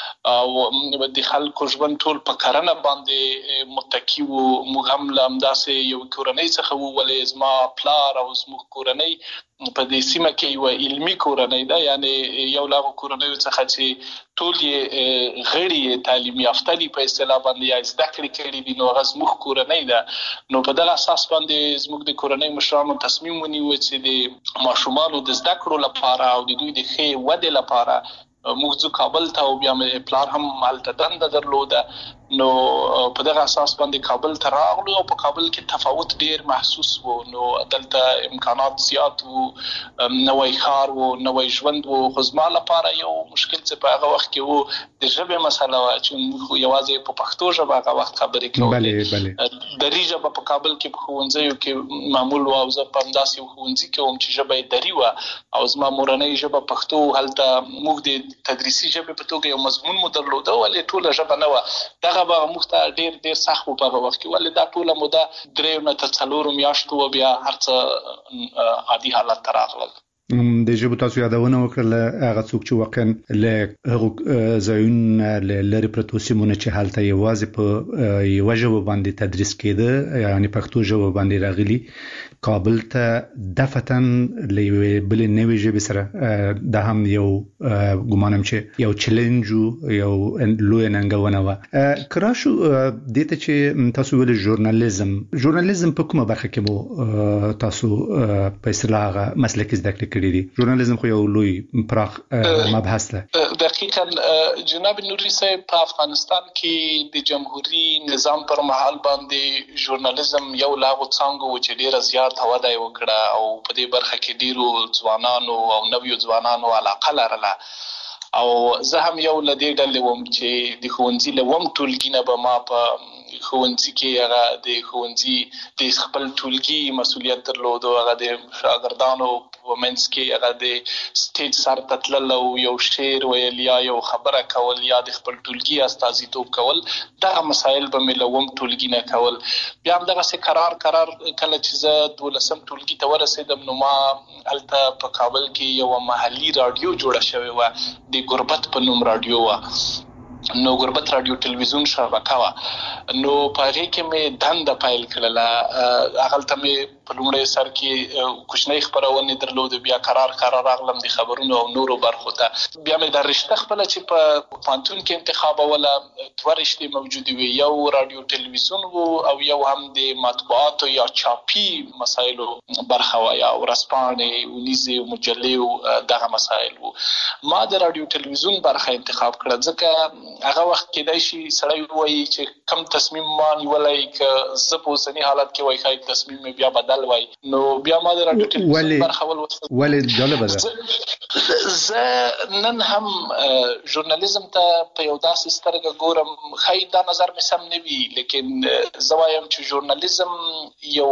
او د خلکو ژوند ټول په کرنه باندې متکي و. موږ هم له همداسې یو کورنۍ څخه وو، ولې زما پلار او زموږ کورنۍ په دې سیمه کې یوه علمي کورنۍ ده، یعنې یو له هغو کورنیو څخه چې ټول یې غړي یې تعلیم یافته دي په اصطلاح باندې، یا زده کړې کړي دي، نو هغه زموږ کورنۍ ده. نو په دغه اساس باندې زموږ د کورنۍ مشرانو تصمیم ونیو چې د ماشومانو د زده کړو لپاره او د دوی د ښې ودې لپاره موږ ځو کابل ته، او بیا مې پلار هم هلته دنده درلوده. نو په دغه اساس باندې کابل ته راغلو او په کابل کې تفاوت ډېر محسوس و. نو دلته امکانات زیات وو، نوی ښار وو، نوی ژوند وو. خو زما لپاره یو مشکل چې په هغه وخت کې وو د ژبې مسله وه، چې موږ یوازې په پښتو ژبه هغه وخت خبرې کولې. دري ژبه په کابل کې په ښوونځیو کې معمول وه او زه په همداسې یو ښوونځي کې وم چې ژبه یې دري وه او زما مورنۍ ژبه پښتو. هلته موږ د تدریسي ژبې په توګه یو مضمون مو درلوده، ولې ټوله ژبه نه وه. دغه به موږ ته ډېر ډېر سخت و په هغه وخت کې، ولې دا ټوله موده دریو نه تر څلورو میاشتو و، بیا هر څه عادي حالت ته راغلل. د ژبو تاسو یادونه وکړله، هغه څوک چې واقعا له هغو ځایونو له لرې پرتو سیمونو چې هلته یوازې په یوه ژبه باندې تدریس کېده، یعنې پښتو ژبه باندې راغلي، کابل ته دفعتاً له یوې بلې نوې ژبې سره، دا هم یو ګمانم چې یو چلنج و، یو لویه ننګونه وه. که راشو دې ته چې تاسو ویلې ژورنالیزم، ژورنالیزم په کومه برخه کې مو تاسو په اصطلاح هغه مسلکي زده کړې کړي دي؟ ژورنالیزم خو یو لوی پراخ مبحث ده. دقیقاً جناب نوري صاحب، په افغانستان کې د جمهوریت نظام پر مهال باندې ژورنالیزم یو له هغو څانګو و چې ډېره زیات وده یې وکړه او په دې برخه کې ډېرو ځوانانو او نویو ځوانانو علاقه لرله. او زه هم یو له دې ډلې وم چې د ښوونځي له اووم ټولګي نه به ما په ښوونځي کې هغه د ښوونځي د خپل ټولګي مسؤلیت درلود، او هغه د شاګردانو په منځ کې هغه د سټیج سر ته تلل او یو شعر ویل یا یو خبره کول یا د خپل ټولګي استازیتوب کول. دغه مسایل به مې له اووم ټولګي نه کول. بیا همدغسې قرار قرار کله چې زه دولسم ټولګي ته ورسېدم، نو ما هلته په کابل کې یوه محلي راډیو جوړه شوې وه، د غربت په نوم راډیو وه. نو غربت رادیو ټلویزیون شبکه وه. نو په هغې کې مې دنده پیل کړله. هغلته مې په لومړی سر کې کوچنۍ خپرونې درلودې، بیا قرار قرار راغلم د خبرونو او نورو برخو ته. بیا مې دا رشته خپله چې په پوهنتون کې انتخابوله، دوه رشتې موجودې وې، یو رادیو ټلویزیون و او یو هم د مطبوعاتو یا چاپي مسایلو برخه وه، یا ورځپاڼې، ونیزې، مجلې، دغه مسایل و. ما د رادیو ټلویزیون برخه انتخاب کړه، ځکه هغه وخت کې کېدای شي سړی وایي چې کم تصمیم ما نیولی که زه په اوسني حالت کې وایي ښایي تصمیم مې بیا بدل وای نو بیا ما د راډیو ټلویزیون برخه ولوستل. ولې جالبه ده زه نن هم ژورنالیزم ته په یو داسې سترګه ګورم، ښایي دا نظر مې سم نه وي، لیکن زه وایم چې ژورنالیزم یو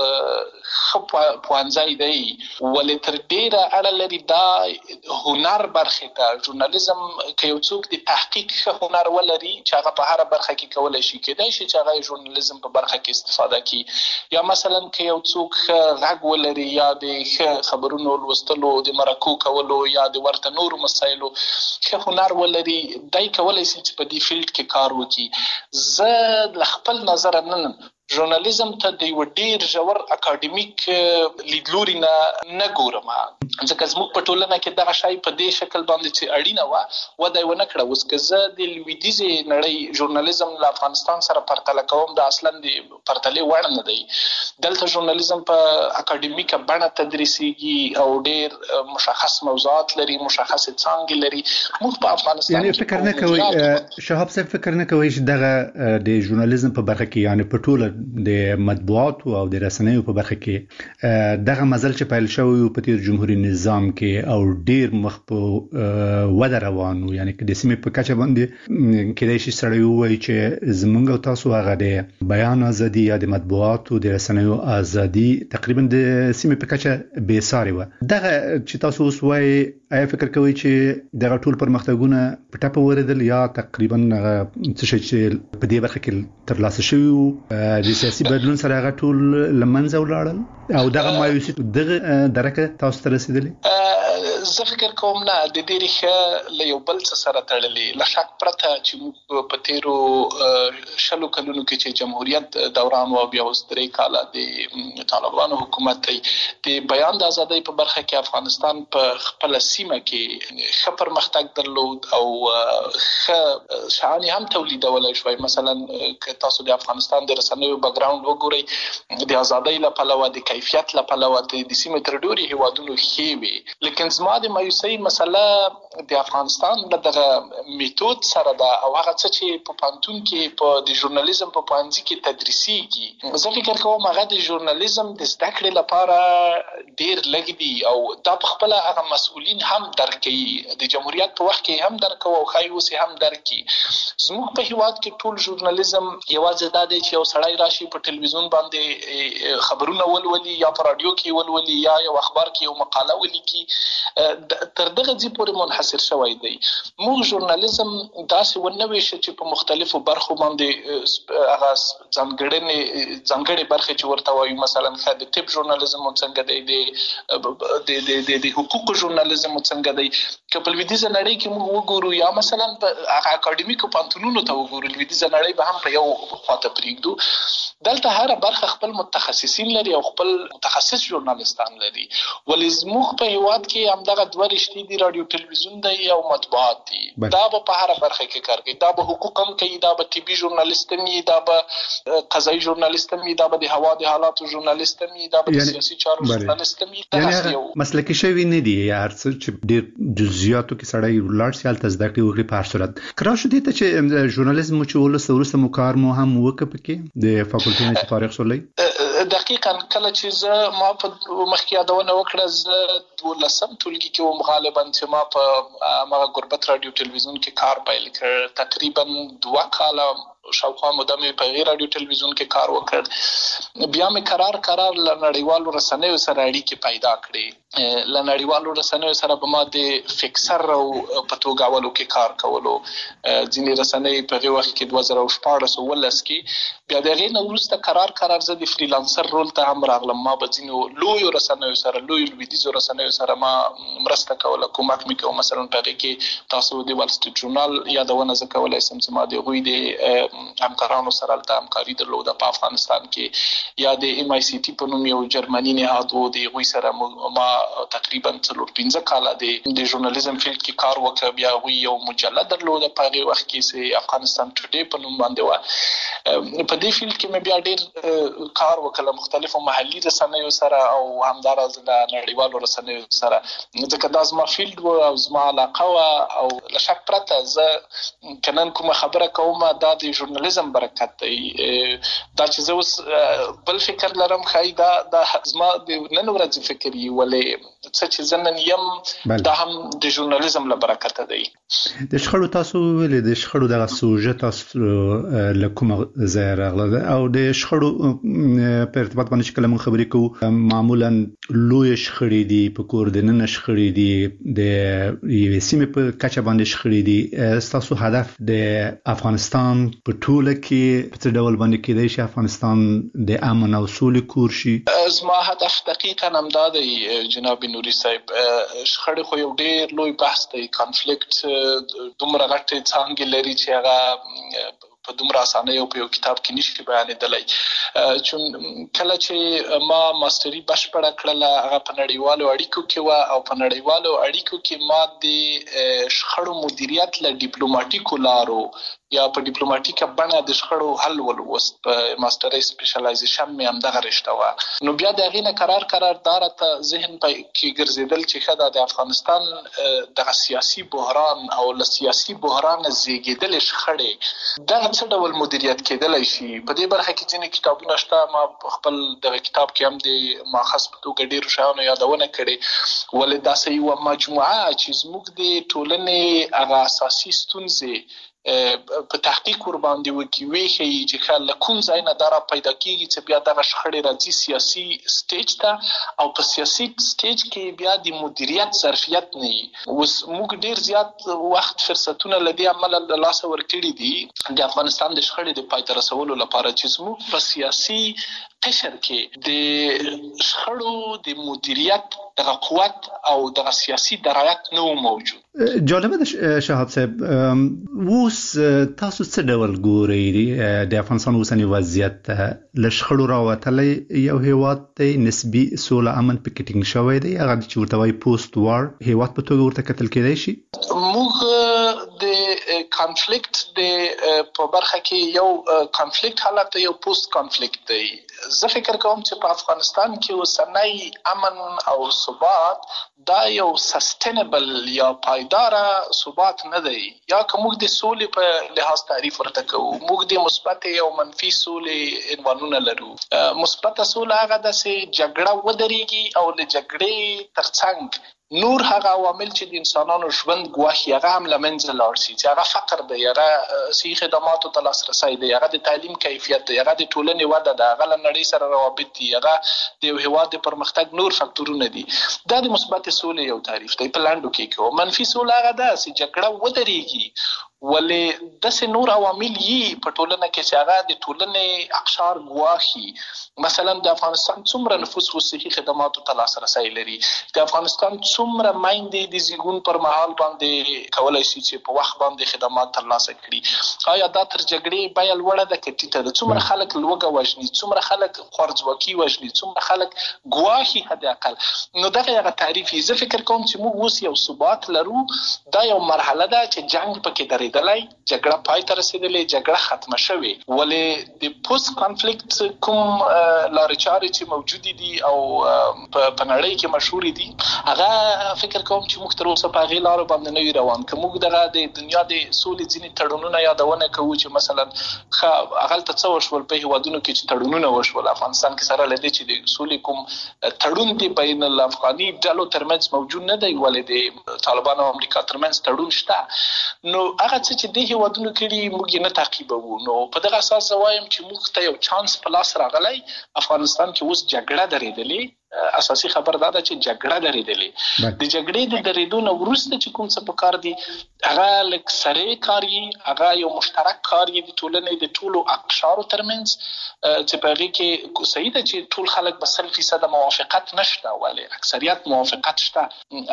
ښه پوهنځی دی ولې تر ډېره اړه لري دا هنر برخې ته. ژورنالیزم که یو څوک د تحقیق ښه هنر ولري چې هغه په هره برخه کې کولی شي، کېدای شي چې هغه ژورنالیزم په برخه کې استفاده کړي، یا مثلا که یو څوک ښه غږ ولري یا د ښه خبرونو لوستلو د مرکو کولو یا د ورته نورو مسایلو ښه هنر ولري، دی کولی شي چې په دې فیلډ کې کار وکړي. زه له خپل نظره نن ژورنالیزم ته د یو ډیر ژور اکاډمیک لیدلوري نه نه ګورم، ځکه زموږ په ټولنه کې دغه شی په دې شکل باندې چې اړینه وه وده یې ونه کړه. اوس که زه د لویدیځې نړۍ ژورنالیزم له افغانستان سره پرتله کوم، دا اصلا د پرتلې وړ نه دی. دلته ژورنالیزم په اکاډمیکه بڼه تدریسیږي او ډیر مشخص موضوعات لري، مشخص څانګې لري. موږ په افغانستان یعنی فکر نه کوي شهاب صاحب فکر نه کوي چې دغه د ژورنالیزم په برخه کې یعنی په ټوله د مطبوعاتو او د رسنیو په برخه کې دغه مزل چې پیل شوی په تیر جمهوریت نظام کې او ډیر مخ په وده روانو، یعنی که د سیمې په کچه باندې کېدای شي سړی ووایي چې زمونږ او تاسو هغه د بیان ازادي یا د مطبوعاتو د رسنیو ازادي تقریبا د سیمې په کچه بې ساري وه. دغه چې تاسو اوس وایي آیا فکر کوئ چې دغه ټول پرمختګونه په ټپه ورېدل یا تقریبا څه شی چې په دې برخه کې ترلاسه شوي وو د سیاسي بدلون سره هغه ټول له منځه ولاړل او دغه مایوسي دغه درکه تاسو ته رسیدلې؟ زه فکر کوم نه، د دې ریښه له یو بل څه سره تړلې. له شک پرته چې موږ په تیرو شلو کلونو کې چې جمهوریت دوران و بیا اوس درې کاله د طالبانو حکومت دی، د بیان د ازادۍ په برخه کې افغانستان په خپله سیمه کې ښه پرمختګ درلود او ښه شعانې هم تولیدولی شوی. مثلا که تاسو د افغانستان د رسنیو بیکګراوند وګورئ، د ازادۍ له پلوه د کیفیت له پلوه د سیمې تر ډېرو هیوادونو ښې وې. لیکن زما د مایوسۍ مسله د افغانستان له دغه میتود سره ده او هغه څه چې په پوهنتون کې په د ژورنالیزم په پوهنځي کې تدریسیږي. زه فکر کوم هغه د ژورنالیزم د زده کړې لپاره ډېر لږ دي او دا په خپله هغه مسؤلین هم درک کوي، د جمهوریت په وخت کې هم درک کوو او ښایي اوس هم درک کړي. زموږ په هیواد کې ټول ژورنالیزم یوازې دا دی چې یو سړی راشي په ټلویزیون باندې خبرونه ولولي یا په راډیو کې ولولي یا یو اخبار کې یو مقاله ولیکي، تر دغه ځای پورې منحصر شوی دی. موږ ژورنالیزم داسې ونه ویشه چې په مختلفو برخو باندې هغه ځانګړنې ځانګړې برخې چې ورته وایو، مثلا ښه د طب ژورنالیزم څنګه دی، د د حقوقو ژورنالیزم څنګه دی. که په لویدیځه نړۍ کې موږ وګورو یا مثلا په هغه اکاډمیکو پوهنتونونو ته وګورو، لویدیځه نړۍ به هم په یو خواته پرېږدو، دلته هره برخه خپل متخصصین لري او خپل متخصص ژورنالیستان لري. ولې زموږ په هیواد کې همدغه دوه رشتې دي، راډیو ټلویزیون دی او مطبوعات دي. دا به په هره برخه کې کار کوي، دا به حقوق هم کوي، دا به طبي ژورنالیست هم وي، دا به قضایي ژورنالیست هم وي، دا به د هوا د حالاتو ژورنالیست هم وي، دا به د سیاسي چارو ژورنالیست هم وي. یعنې مسلکي شوي نه دي یا هر څه چې ډېر جزئیاتو کې سړی ولاړ شي هلته زده کړې وکړي په هر صورت. که راشو دې ته چې ژورنالیزم چې ولسته وروسته مو کار مو هم وکړه پکې د فاکولټي نه چې فارغ شولی؟ دقیقاً کله چې زه ما په مخکې یادونه وکړه، زه دولسم ټولګي کې وم غالبا چې ما په هغه غربت راډیو ټلویزیون کې کار پیل کړ. تقریبا دوه کاله شاوخوا موده مې په غیر راډیو ټلویزیون کې کار وکړ. بیا مې قرار قرار له نړیوالو رسنیو سره اړیکې پیدا کړې. له نړیوالو رسنیو سره به ما د فکسر او په توګه اولو کې کار کولو. ځینې رسنۍ په هغې وخت کې دوه زره شپاړس اوولس کې، بیا د هغې نه وروسته قرار قرار زه د فریلانسر رول ته هم راغلم. ما به ځینو لویو رسنیو سره لویو لویدیځو رسنیو سره ما مرسته کوله، کومک مې کوه. مثلا په هغې کې تاسو د وال سټریټ ژورنال یادونه زه کولی سم چې ما د هغوی د همکارانو سره هلته همکاري درلوده په افغانستان کې، یا د ایم آی سی ټي په نوم یو جرمني نهاد و، د هغوی سره ما تقریبا څلور پنځه کاله د ژورنالیزم فیلډ کې کار وکړ. بیا وی یو مجله درلوده په هغه وخت کې چې افغانستان ټوډے په نوم باندې و. په دې فیلډ کې مې بیا ډېر کار وکړ مختلفو محلي رسنیو سره او همداراز د نړیوالو رسنیو سره، ځکه دا زما فیلډ و او زما علاقه و او له شک پرته زه کنن کومه خبره کوم دا د ژورنالیزم برکت دی. دا چې زه اوس بل فکر لرم خای دا دا زما د نن ورځې فکر یې ولې څه چې زه نن یم دا هم د ژورنالیزم له برکته دی. د شخړو تاسو ویلې د شخړو دغه سوژه تاسو له کومه ځای راغله او د شخړو په ارتباط باندې کله موږ خبرې کوو معمولا لوی شخړې دي په کور د نن شخړې دي د یوې سیمې په کچه باندې شخړې دي. تاسو هدف د افغانستان په ټوله کې په څه ډول باندې کېدای شي افغانستان د امن او سولې کور شي؟ زما هدف دقیقاً همدا دی جناب نوري صاحب. شخړې خو یو ډېر لوی بحث دی، کانفلیکټ دومره غټې څانګې لري چې هغه په دومره اسانه یو په یو کتاب کې نشي بیانېدلی. چون کله چې ما ماستري بشپړه کړله هغه په نړیوالو اړیکو کې وه او په نړیوالو اړیکو کې ما د شخړو مدیریت له ډیپلوماټیکو لارو یا په ډیپلوماټیکه بڼه د شخړو حل ولوست. په ماستري سپیشلایزیشن مې همدغه رشته وه. نو بیا د هغې نه قرار قرار دا راته ذهن کې ګرځېدل چې ښه دا د افغانستان دغه سیاسي بحران او له سیاسي بحرانه زیږېدلې شخړې دغه څه ډول مدیریت کېدلی شي. په دې برخه کې ځینې کتابونه شته، ما خپل دغه کتاب کې هم د ماخذ په توګه ډېرو شیانو یادونه کړې، ولې داسې یوه مجموعه چې زموږ د ټولنې هغه اساسي ستونزې په تحقیق ور باندې وکي ویښي چې ښه له کوم ځای نه دا را پیدا کېږي چې بیا دغه شخړې راځي سیاسي سټیج ته او په سیاسي سټیج کې بیا د مدیریت ظرفیت نه وي. اوس موږ ډېر زیات وخت فرصتونه له دې امله له لاسه ورکړي دي د افغانستان د شخړې د پای ته رسولو لپاره چې زموږ په سیاسي قشر کې د شخړو د مدیریت دغه قوت او دغه سیاسي درایت نه موجود. جالبه ده شهاب صاحب، اوس تاسو څه ډول ګورئ د افغانستان اوسنی وضعیت له شخړو راوتلی یو هیواد دی نسبي سوله امن پکې ټینګ شوی دی، هغه چې ورته وایي پوسټ وار هیواد په توګه ورته کتل کېدای شي؟ موږ د کانفلیکټ د په برخه کې یو کانفلیکټ حالت یو پوسټ کانفلیکټ دی. زه فکر کوم چې په افغانستان کې اوسنی امن او ثبات دا یو سستینبل یا پایداره ثبات نه دی. یا که موږ د سولې په لحاظ تعریف ورته کوو، موږ د مثبت او منفي سولې عنوانونه لرو. مثبت سوله هغه ده چې جګړه ودرېږي او له جګړې ترڅنګ نور هغه عوامل چې د انسانانو ژوند ګواښي هغه هم له منځه لاړ شي، چې هغه فقر دی، هغه صحي خدماتو ته لاسرسی دی، هغه د تعلیم کیفیت دی، هغه د ټولنې وده ده، هغه له نړۍ سره روابط دي، هغه د یو هېواد د پرمختګ نور فکتورونه دي. دا د مثبت سولې یو تعریف دی په لنډو کې کو. منفي سوله هغه ده چې جګړه ودرېږي ولې داسې نور عوامل یي په ټولنه کې چې هغه د ټولنې اقشار ګواښي. مثلا د افغانستان څومره نفوس خو صحي خدماتو ته لاسرسی لري، د افغانستان څومره میندې د زیږون پر مهال باندې کولی شي چې په وخت باندې خدمات ترلاسه کړي. آیا دا تر جګړې بیه لوړه ده که ټیټه ده؟ څومره خلک لوږه وژني، څومره خلک خوارځواکي وژني، څومره خلک ګواښي حد اقل. نو دغه هغه تعریف یې. زه فکر کوم چې موږ اوس یو ثبات لرو، دا یو مرحله ده چې جنګ پکې درېدلی، جګړه پای ته رسېدلې، جګړه ختمه شوې، ولې د پوسټ کانفلیکټ کوم لارې چارې چې موجودې دي او په نړۍ کې مشهورې دي هغه فکر کوم چې موږ تر اوسه په هغې لارو باندې نه وي روان. که موږ دغه د دنیا د سولې ځینې تړونونه یادونه کوو چې مثلا ښه هغلته څه وشول په هېوادونو کې چې تړونونه وشول، افغانستان کې سره له دې چې د سولې کوم تړون دی بین الافغاني ډلو ترمنځ موجود نه دی، ولې د طالبانو او امریکا ترمنځ تړون شته. نو هغه څه چې دې هېوادونو کړي موږ یې نه تعقیبوو. نو په دغه اساس زه وایم چې موږ ته یو چانس په لاس راغلی. افغانستان کې اوس جګړه درېدلې، اساسي خبر دا ده چې جګړه درېدلې. د جګړې د درېدو نه وروسته چې کوم څه پکار دي هغه لږ سرې کار یي، هغه یو مشترک کار یي د ټولنې د ټولو اقشارو ترمنځ چې په هغې کې صحیح ده چې ټول خلک به سل فیصده موافقت نشته، ولې اکثریت موافقت شته.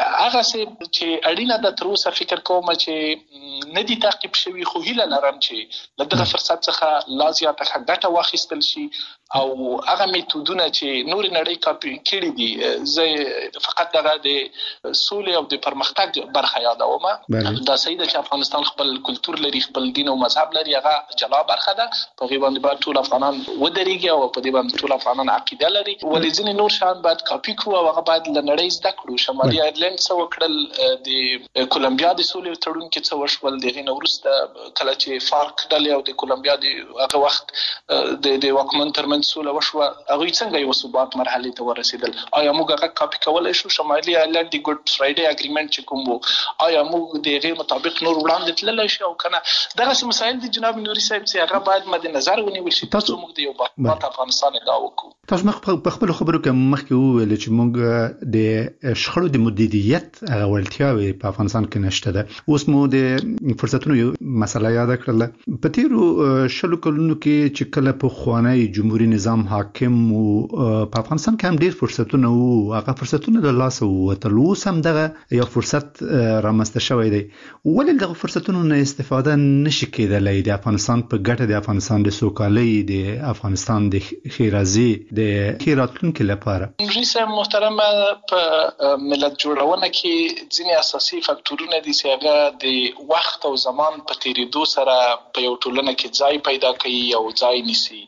هغسې چې اړینه ده تر اوسه فکر کوم چې نه دي تعقیب شوي، خو هیله لرم چې له دغه فرصت څخه لا زیاته ښه ګټه واخیستل شي او هغه میتودونه چې نور نړۍ کاپي کړي دي زه فقط دغه د سولې او د پرمختګ برخه یادوم. دا صحیح ده چې افغانستان خپل کلچر لري، خپل دین او مذهب لري، هغه جلا برخه ده. په غیبه باندې ټول افغانان ودرېږي او په دې باندې ټول افغانان عقیده لري. ولې ځینې نور شان باید کاپي کړو او هغه باید له نړۍ زده کړو. شمالي ایرلند څه وکړل، د کولمبیا د سولې تړون کې څه وشول، دغه نه وروسته کله چې فارک ډلې او د کولمبیا د هغه وخت د د واکمن ترمنځ سوله وشوه، هغه څنګه یو ثبات مرحله ته ورسېدل؟ آیا موږ هغه کاپي کولای شو؟ شمالي ایرلند د ګډ فرایډے اګریمنت چې کوم وو، آیا موږ د هغې مطابق نور وړاندې تللی شو او کنه؟ دغسې مسایل د جناب نوري صاحب چې هغه باید مد نظر ونیول شي ترڅو موږ د یو باثبات افغانستان ادعا وکړو. تاسو مخ په خپلو خبرو کې مخکې وویل چې موږ د شخړو د مدیریت هغه وړتیاوې په افغانستان کې نشته ده. اوس مو د فرصتونو یو مسله یاده کړله. په تېرو شلو کلونو کې چې کله پخوانی جمهوري نظام حاکم او په افغانستان کې هم ډېر فرصتونه وو، هغه فرصتونه له لاسه ووتل. اوس هم دغه یو فرصت رامنځته شوی دی. ولې دغه فرصتونو نه استفاده نشي کېدلی د افغانستان په ګټه، د افغانستان د سوکالۍ، د افغانستان د ښېرازۍ، د ښې راتلونکي لپاره؟ نوري صاحب محترمه، په ملت جوړونه کې ځینې اساسي فکټورونه دي چې هغه د وخت او زمان په تېرېدو سره په یو ټولنه کې ځای پیدا کوي او ځای نیسي.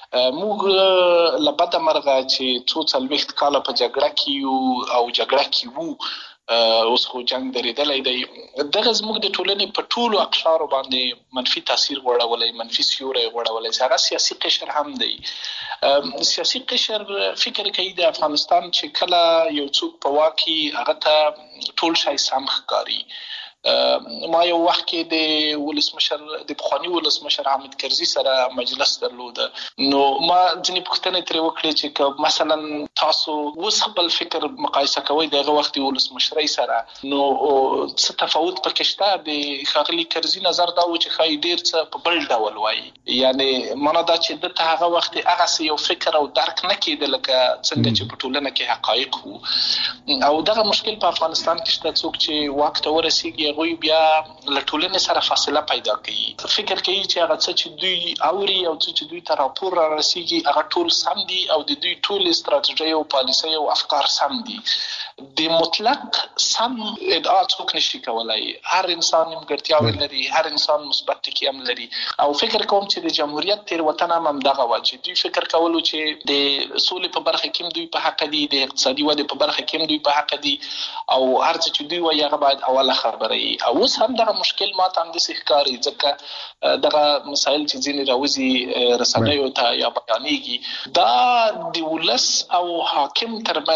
موږ له بده مرغه چې څو څلوېښت کاله په جګړه کې یو او جګړه کې وو، اوس خو جنګ درېدلی دی. دغه زموږ د ټولنې په ټولو اقشارو باندې منفي تاثیر غوړولی، منفي سیوری غوړولی. هغه سیاسي قشر هم دی. سیاسي قشر فکر کوي د افغانستان چې کله یو څوک په واک وي هغه ته ټول شی سم ښکاري. ما یو وخت کې د ولسمشر د پخواني ولسمشر حامد کرزي سره مجلس درلوده، نو ما ځینې پوښتنې ترې وکړې چې که مثلا تاسو اوس خپل فکر مقایسه کوئ د هغه وخت ولسمشرۍ سره، نو څه تفاوت پکې شته؟ د ښاغلي کرزي نظر دا و چې ښایي ډېر څه په بل ډول وایي، یعنې معنا دا چې ده ته هغه وخت هغسې یو فکر او درک نه کېده لکه څنګه چې په ټولنه کې حقایق وو. او دغه مشکل په افغانستان کې شته. څوک چې واک ته ورسېږي هغوی بیا له ټولنې سره فاصله پیدا کوي، فکر کوي چې هغه څه چې دوی اوري او څه چې دوی ته راپور را رسېږي هغه ټول سم دي او د دوی ټولې ستراتیژۍ او پالیسۍ او افکار سم دي. د مطلق سم ادعا څوک نشي کولای. هر انسان نیمګړتیاوې لري، هر انسان مثبت ټکي هم لري. او فکر کوم چې د جمهوریت تېروتنه هم همدغه وه چې دوی فکر کولو چې د سولې په برخه کې هم دوی په حقه دي، د اقتصادي ودې په برخه کې هم دوی په حقه دي، او هر څه چې دوی وایي هغه باید اوله خبره وي. او اوس هم دغه مشکل ما ته همداسې ښکاري، ځکه دغه مسایل چې ځینې راوځي رسنیو ته یا بیانېږي، دا د ولس او حاکم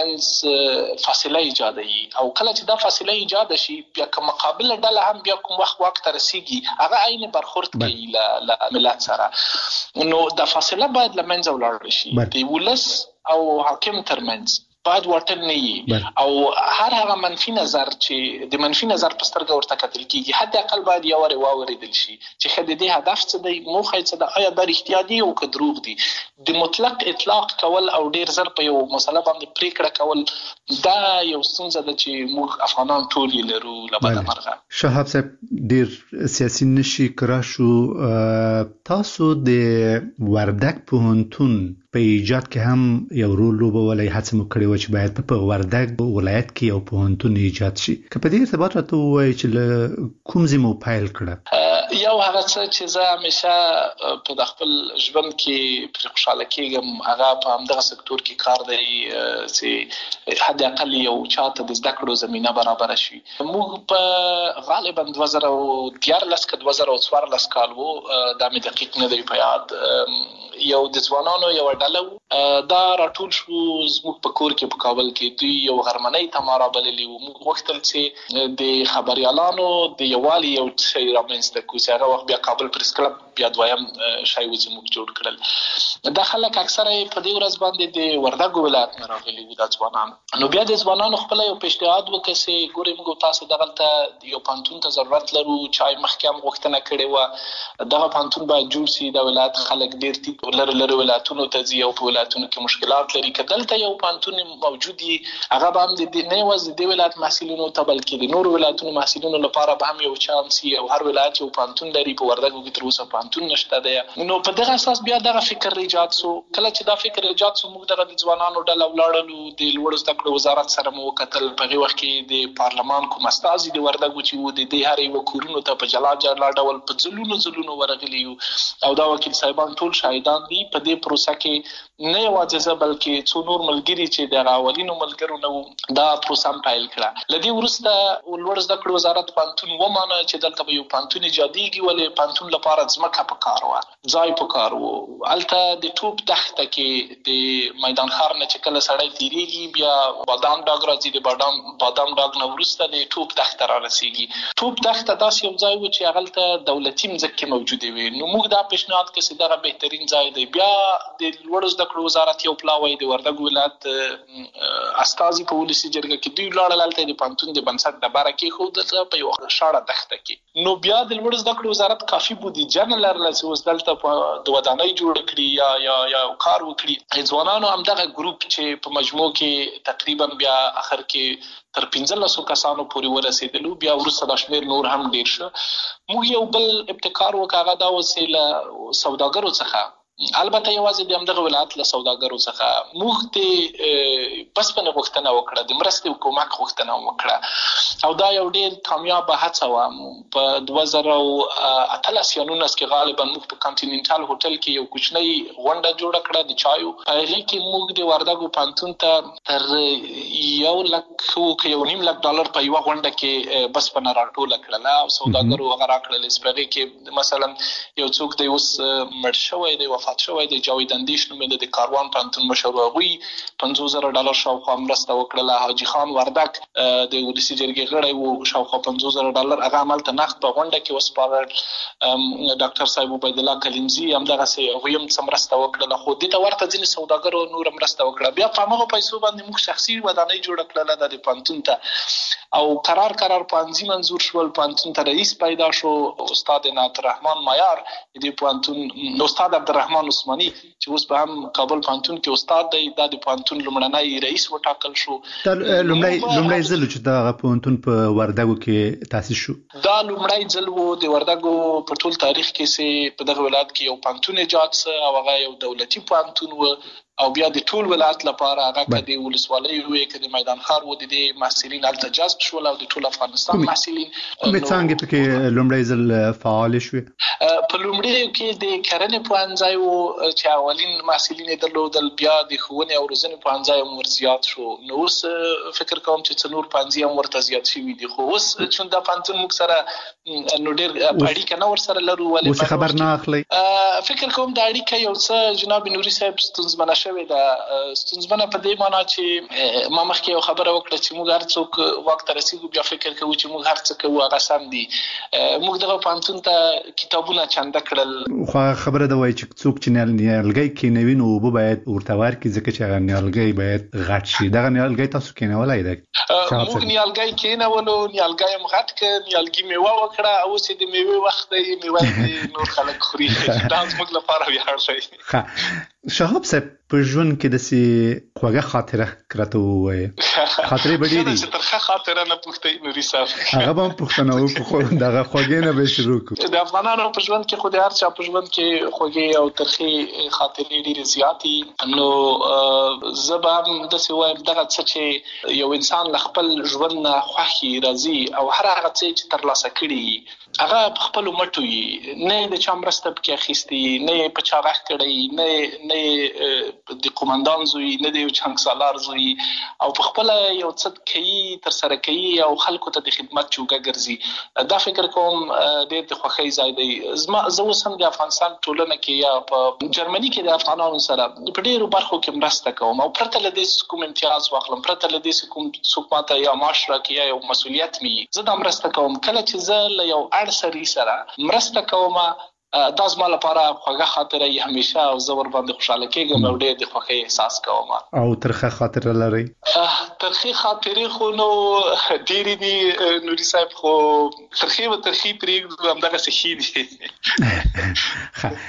ترمنځ فاصله ایجادوي. او کله چې دا فاصله ایجاد شي بیا که مقابله ډله هم بیا کوم وخت واک ته رسېږي هغه عین برخورد کوي له ملت سره، نو دا فاصله باید له منځه ولاړه شي. د ولس او حاکم ترمنځ باید واټن نه وي، او هر هغه منفي نظر چې د منفي نظر په سترګه ورته کتل کېږي حد اقل باید یو وارې واورېدل شي چې ښه د دې هدف څه دی، موخه یې څه ده، آیا دا رښتیا دي او که دروغ دي. د مطلق اطلاق کول او ډېر زر په یو مسله باندې پرېکړه کول دا یو ستونزه ده چې موږ افغانان ټول یې لرو له بده مرغه. شهاب صاحب ډېر سیاسي نشي کرا شو. تاسو د وردګ پوهنتون په ایجاد کې هم یو رول لوبولی، هڅه مو کړې وه چې باید په وردګ ولایت کې یو پوهنتون ایجاد شي. که په دې ارتباط راته ووایي چې له کوم ځای مو پیل کړه؟ یو هغه څه چې زه همیشه په د خپل ژوند کې پرې خوشحاله کېږم هغه په همدغه سکتور کې کار دی چې حد اقل یو چاته د زده کړو زمینه برابره شي. موږ په غالبا دوه زره دیارلس که دوه زره څوارلس کال و، دا مې دقیق نه دی په یاد، یو د ځوانانو یو ډله و، دا راټول شو زموږ په کور کې په کابل کې. دوی یو غرمنۍ ته ما رابللي وو. موږ غوښتل چې د خبریالانو د یووالي یو شی رامنځته کړو چې هغه وخت بیا کابل پریس کلب بیا دویم شی و چې موږ جوړ کړل. دا خلک اکثره په دې ورځ باندې د وردګ ولایت نه راغلي وو دا ځوانان. نو بیا د ځوانانو خپله یو پیشنهاد وکړ چې ګورئ موږ تاسو دغلته یو پوهنتون ته ضرورت لرو، چا یې مخکې هم غوښتنه کړې وه دغه پوهنتون باید جوړ شي. د ولایت خلک ډېر ټیټ لرې لرې ولایتونو ته ځي او په ولایتونو کې مشکلات لري. که دلته یو پوهنتون موجود وي هغه به هم د دې نه یوازې د دې ولایت محصلینو ته بلکې د نورو ولایتونو محصلینو لپاره به هم یو چانس وي، او هر ولایت یو پوهنتون لري. په وردګو کې تر اوسه پانتون نشته دی. نو په دغه اساس بیا دغه فکر ایجاد سو. کله چې دا فکر ایجاد سو موږ دغه د ځوانانو ډله ولاړلو، د لوړ زده کړو وزارت سره مو وکتل. په هغه وخت کې د پارلمان کوم استازي د وردګو چې و د دې هر یو کورونو ته په جلا جلا ډول په ځلونو ځلونو ورغلي او دا وکیل صاحبان ټول شاهدان دي په دې پروسه کې. نه یوازې زه بلکې څو نور ملګري چې د اولینو ملګرو نه دا پروسه پیل کړه. لدی ورسته لوړ زده کړو وزارت پانتون ومانه چې دلته یو پانتون ایجادېږي، ولې پانتون لپاره ځمکه پکار وه، ځای پکار و. هلته د توپ دښته کې د میدان ښار نه چې کله سړی تېرېږي بیا بادام ډاګ راځي، د بادام بادام ډاګ نه وروسته د توپ دښته را رسېږي. توپ دښته داسې یو ځای و چې هغلته دولتي مځکې موجودې وې. نو موږ دا پیشنهاد کړ چې دغه بهترین ځای دی. بیا د لوړ زده کړو وزارت یو پلاوی د وردګ ولایت استازي په ولسي جرګه کې دوی ولاړل، هلته د پانتون د بنسټ ډبره کېښودله په یو شاړه دښته کې. نو بیا د لوړ زده کړو وزارت کافي بودیجه نه لرله چې اوس دلته د ودانۍ جوړه کړي یا یا یا کار وکړي. ځوانانو همدغه ګروپ چې په مجموع کې تقریبا بیا اخر کې تر پنځلسو کسانو پورې ورسېدلو، بیا وروسته دا شمېر نور هم ډېر شه. موږ یو بل ابتکار وکړ، هغه دا و چې له سوداګرو څخه، البته یوازې د همدغه ولایت له سوداګرو څخه موږ د بسپنې غوښتنه وکړه، د مرستې او کومک غوښتنه وکړه او دا یو ډېر کامیابه هڅه وه. په دوه زره اتلس یا نولس کې غالبا موږ په کانټیننټال هوټل کې یو کوچنۍ غونډه جوړه کړه د چایو. په هغې کې موږ د وردګو پانتون ته تر یو لک یو نیم لک ډالر په یوه غونډه کې بسپنه راټوله کړله او سوداګرو هغه راکړلې. په هغې کې مثلا یو څوک دی اوس مړ شوی دی، وفات شوی دی، جاوید اندیش نومېده، د کاروان پانتون مشر، هغوی پنځوس زره ډالر شاوخوا مرسته وکړله. حاجي خان وردګ د ولسي جرګې غړی و، شاوخوا پنځوس زره ډالر هغه هملته نقد په غونډه کې وسپارل. ډاکټر صاحب عبید الله کلیمزي همدغسې هغوی هم څه مرسته وکړله. خو دې ته ورته ځینې سوداګرو نوره مرسته وکړه. بیا په همغو پیسو باندې موږ شخصي ودانۍ جوړه کړله د پانتون ته او قرار قرار پانځي منظور شول. پانتون ته رئیس پیدا شو، استاد عنایت الرحمن مایار، د پانتون استاد عبدالرحمن عثماني چې اوس به هم کابل پانتون کې استاد دی، دا د پانتون لومړنی رئیس وټاکل شو. دا لومړی لومړی ځل چې دا پانتون په وردګو کې تاسیس شو. دا لومړی ځل و د وردګو په ټول تاریخ کې چې په دغه ولایت کې یو پانتون ایجاد سه او هغه یو دولتي پانتون و او بیا د ټول ولایت لپاره هغه که د ولسوالۍ وې که د میدان ښار و، د دې محصلین هلته جذب شول او د ټول افغانستان محصلین. کومې څانګې پکې لومړی ځل فعالې شوې؟ په لومړیو کې د کرنې پوهنځی و چې اولین محصلین یې درلودل، بیا د ښوونې او روزنې پوهنځی هم ور زیات شو. نو اوس فکر کوم چې څه نور پوهنځي هم ورته زیات شوي دي. خو اوس چون دا پوهنتون موږ سره نو ډېر اړیکه نه ورسره لرو. اوس خبر نه اخلئ؟ فکر کوم دا اړیکه یو څه جناب نوري صاحب ستونزمنه شوې ده. ستونزمنه په دې معنا چې ما مخکې یو خبره وکړه چې موږ هر څوک واک ته رسېږو بیا فکر کوو چې موږ هر څه کوو هغه سم دي. موږ دغه پوهنتون ته کتابونه چنده کړل. خو خبره ده وایي چې څوک چې نیالګی کېنوي نو اوبه باید ورته ورکړي، ځکه چې هغه نیالګی باید غټ شي. دغه نیالګی تاسو کېنولی دی؟ موږ نیالګی کېنولو، نیالګی هم غټ کړ، نیالګي میوه وکړه او اوس یې د میوې وخت دی، میوه یې نور خلک خوري. دا زموږ لپاره ویاړ دی. شهاب صاحب په ژوند کې داسې خوږه خاطره راته ووایه. خاطرې به ډېرې چې ترخه خاطره نه پوښتئ نوري صاحب، هغه به هم پوښتنه وکړو، دغه خوږې نه به شروع کړو. د افغانانو په ژوند کې خو د هر چا په ژوند کې خوږې او ترخې خاطرې ډېرې زیاتې. نو زه به هم داسې وایم دغه څه چې یو انسان له خپل ژوند نه خوښي راځي او هر هغه څه چې ترلاسه کړي هغه په خپلو مټو وي، نه یې د چا مرسته پکې اخیستې، نه یې په چا غږ کړی، نه نه یې د قومندان زوی، نه د یو چنګ سالار زوی، او په خپله یو څه کوي، ترسره کوي او خلکو ته د خدمت چوکه ګرځي. دا فکر کوم ډېر د خوښۍ ځای دی. زما زه اوس هم د افغانستان ټولنه کې یا په جرمني کې د افغانانو سره په ډېرو برخو کې مرسته کوم او پرته له دې کوم امتیاز واخلم، پرته له دې کوم څوک ماته یا معاش راکړي یا یو مسؤلیت مې وي، زه دا مرسته کوم. کله چې زه له یو اړ سړي سره مرسته کوم دا زما لپاره خوږه خاطره یې همیشه او زه ورباندې خوشحاله کېږم او ډېر د خوښۍ احساس کوم. او ترخه خاطره لرئ؟ ترخې خاطرې خو نو ډېرې دي نوري صاحب، خو ترخې و ترخې پرېږدو، همدغسې ښې دي.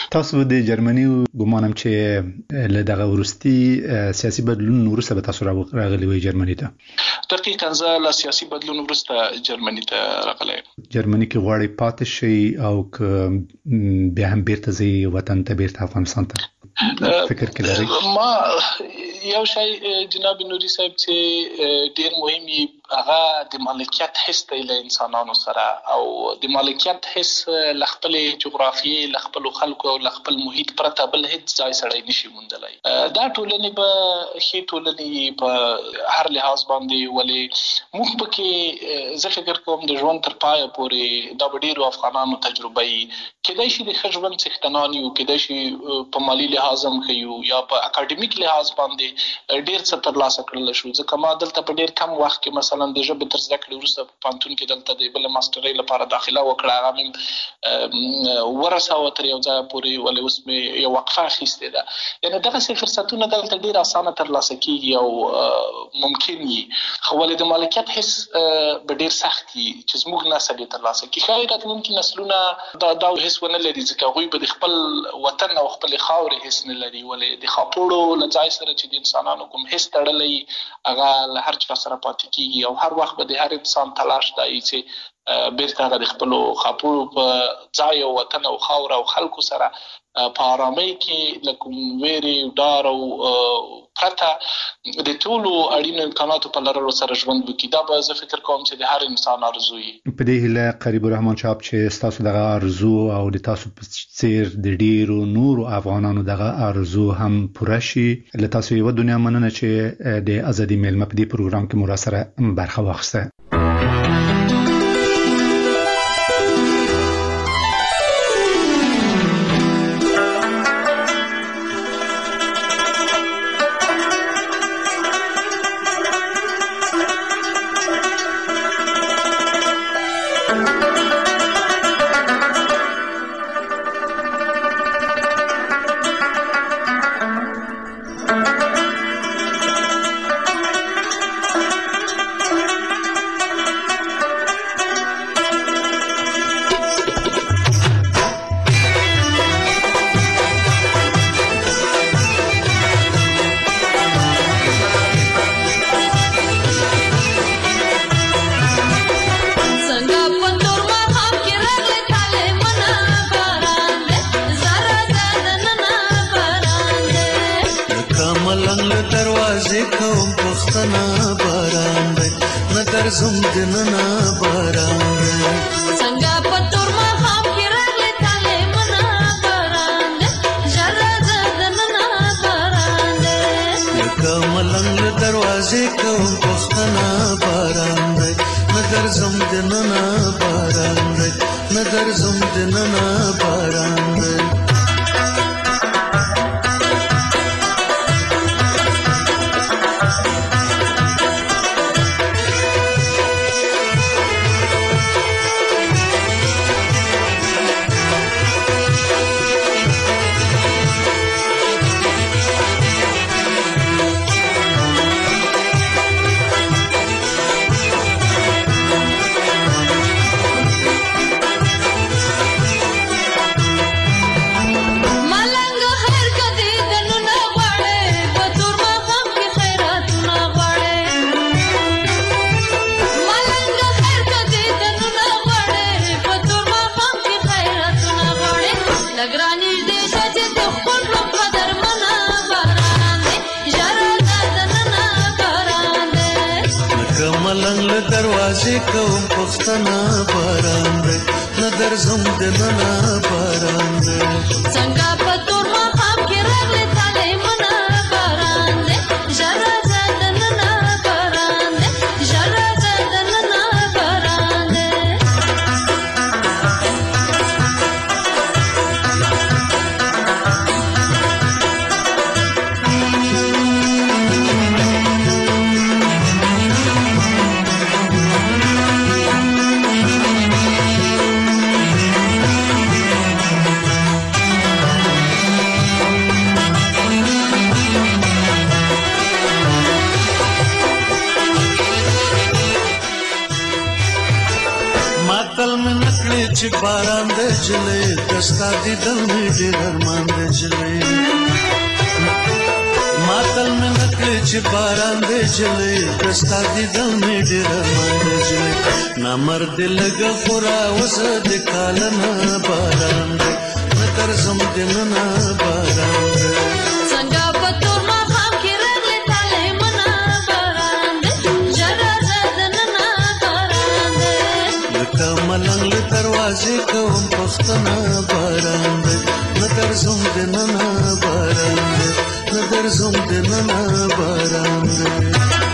تاسو د جرمني ګمانم چې له دغه ورستي سیاسي بدلون وروسته به تاسو راغلي وي جرمني ته. دقیقاً زه له سیاسي بدلون وروسته جرمني ته راغلی. جرمني کې غواړي پاتې شي او ک بیا هم بیرته ځي وطن ته، بیرته افغانستان ته؟ فکر کې لري ما یو شی جناب نوري صاحب چې ډیر مهمي هغه د مالکیت حس له انسانانو سره او د مالکیت حس ل خپل جغرافیې ل خپل خلکو او ل خپل محیط پرته بل هیڅ ځای سره نشي موندلای. دا ټولنې به خې ټولنې په هر لحاظ باندې ولې موږ پکې زه فکر کوم د ژوند تر پای پورې دا ډیرو افغانانو تجربه کېدای شي د ژوند څښتنان یو، کېدای شي په مالی لحاظ هم کيو یا په اکیډمیک لحاظ باندې ډیر څه ترلاسه کړل شو. ځکه ما دلته په ډیر کم وخت کې مثلا د ژبې تر زده کړې وروسته په پانتون کې دلته د بل ماسترۍ لپاره داخله وکړه، هغه مې ورساوه تر یو ځای پورې، ولې اوس مې یو وقفه اخیستې ده. یعنې دغسې فرصتونه دلته ډېر اسانه ترلاسه کېږي او ممکن وي، خو ولې د مالکیت حس به ډېر سخت وي چې زموږ نسل یې ترلاسه کړي. ښایي راتلونکي نسلونه دا دا حس ونه لري، ځکه هغوی به د خپل وطن او خپلې خاورې حس نه لري، ولې د خاپوړو له ځای سره چې د انسانانو کوم حس تړلی هغه له هر چا سره پاتې کېږي او هر وخت به د هر انسان تلاش دی چې بیرته هغه د خپلو خاپوړو په ځای او وطن او خاور او خلکو سره په آرامۍ کې له کوم ویرې ډار او پرته د ټولو اړینو امکاناتو په لرلو سره ژوند وکړي. دا به زه فکر کوم چې د هر انسان ارزو وي. په دې هیله قریب الرحمن صاحب چې ستاسو دغه ارزو او د تاسو په څیر د ډیرو نورو افغانانو دغه ارزو هم پوره شي. له تاسو یو دنیا مننه چې د ازادي میلمه په دې پروګرام کې مو سره برخه واخیسته. ماتل مې نکړې چې باران د جلې دستا دي دل مې ډېر ارمان د جلې ماتل مې نکړې چې باران د جلې دستا دي دل مې ډېر ارمان د جلې نامرد لګ خورا وسه د کالنا باران د نتر زم دننا باران د څنګه په تور ما خام کې رغلې تاله منا باران د جرا زدننا باران د لکه ملنګ له دروازې کوم پښتنه باران د نتر زم دننا باران د نتر زم دننا باران د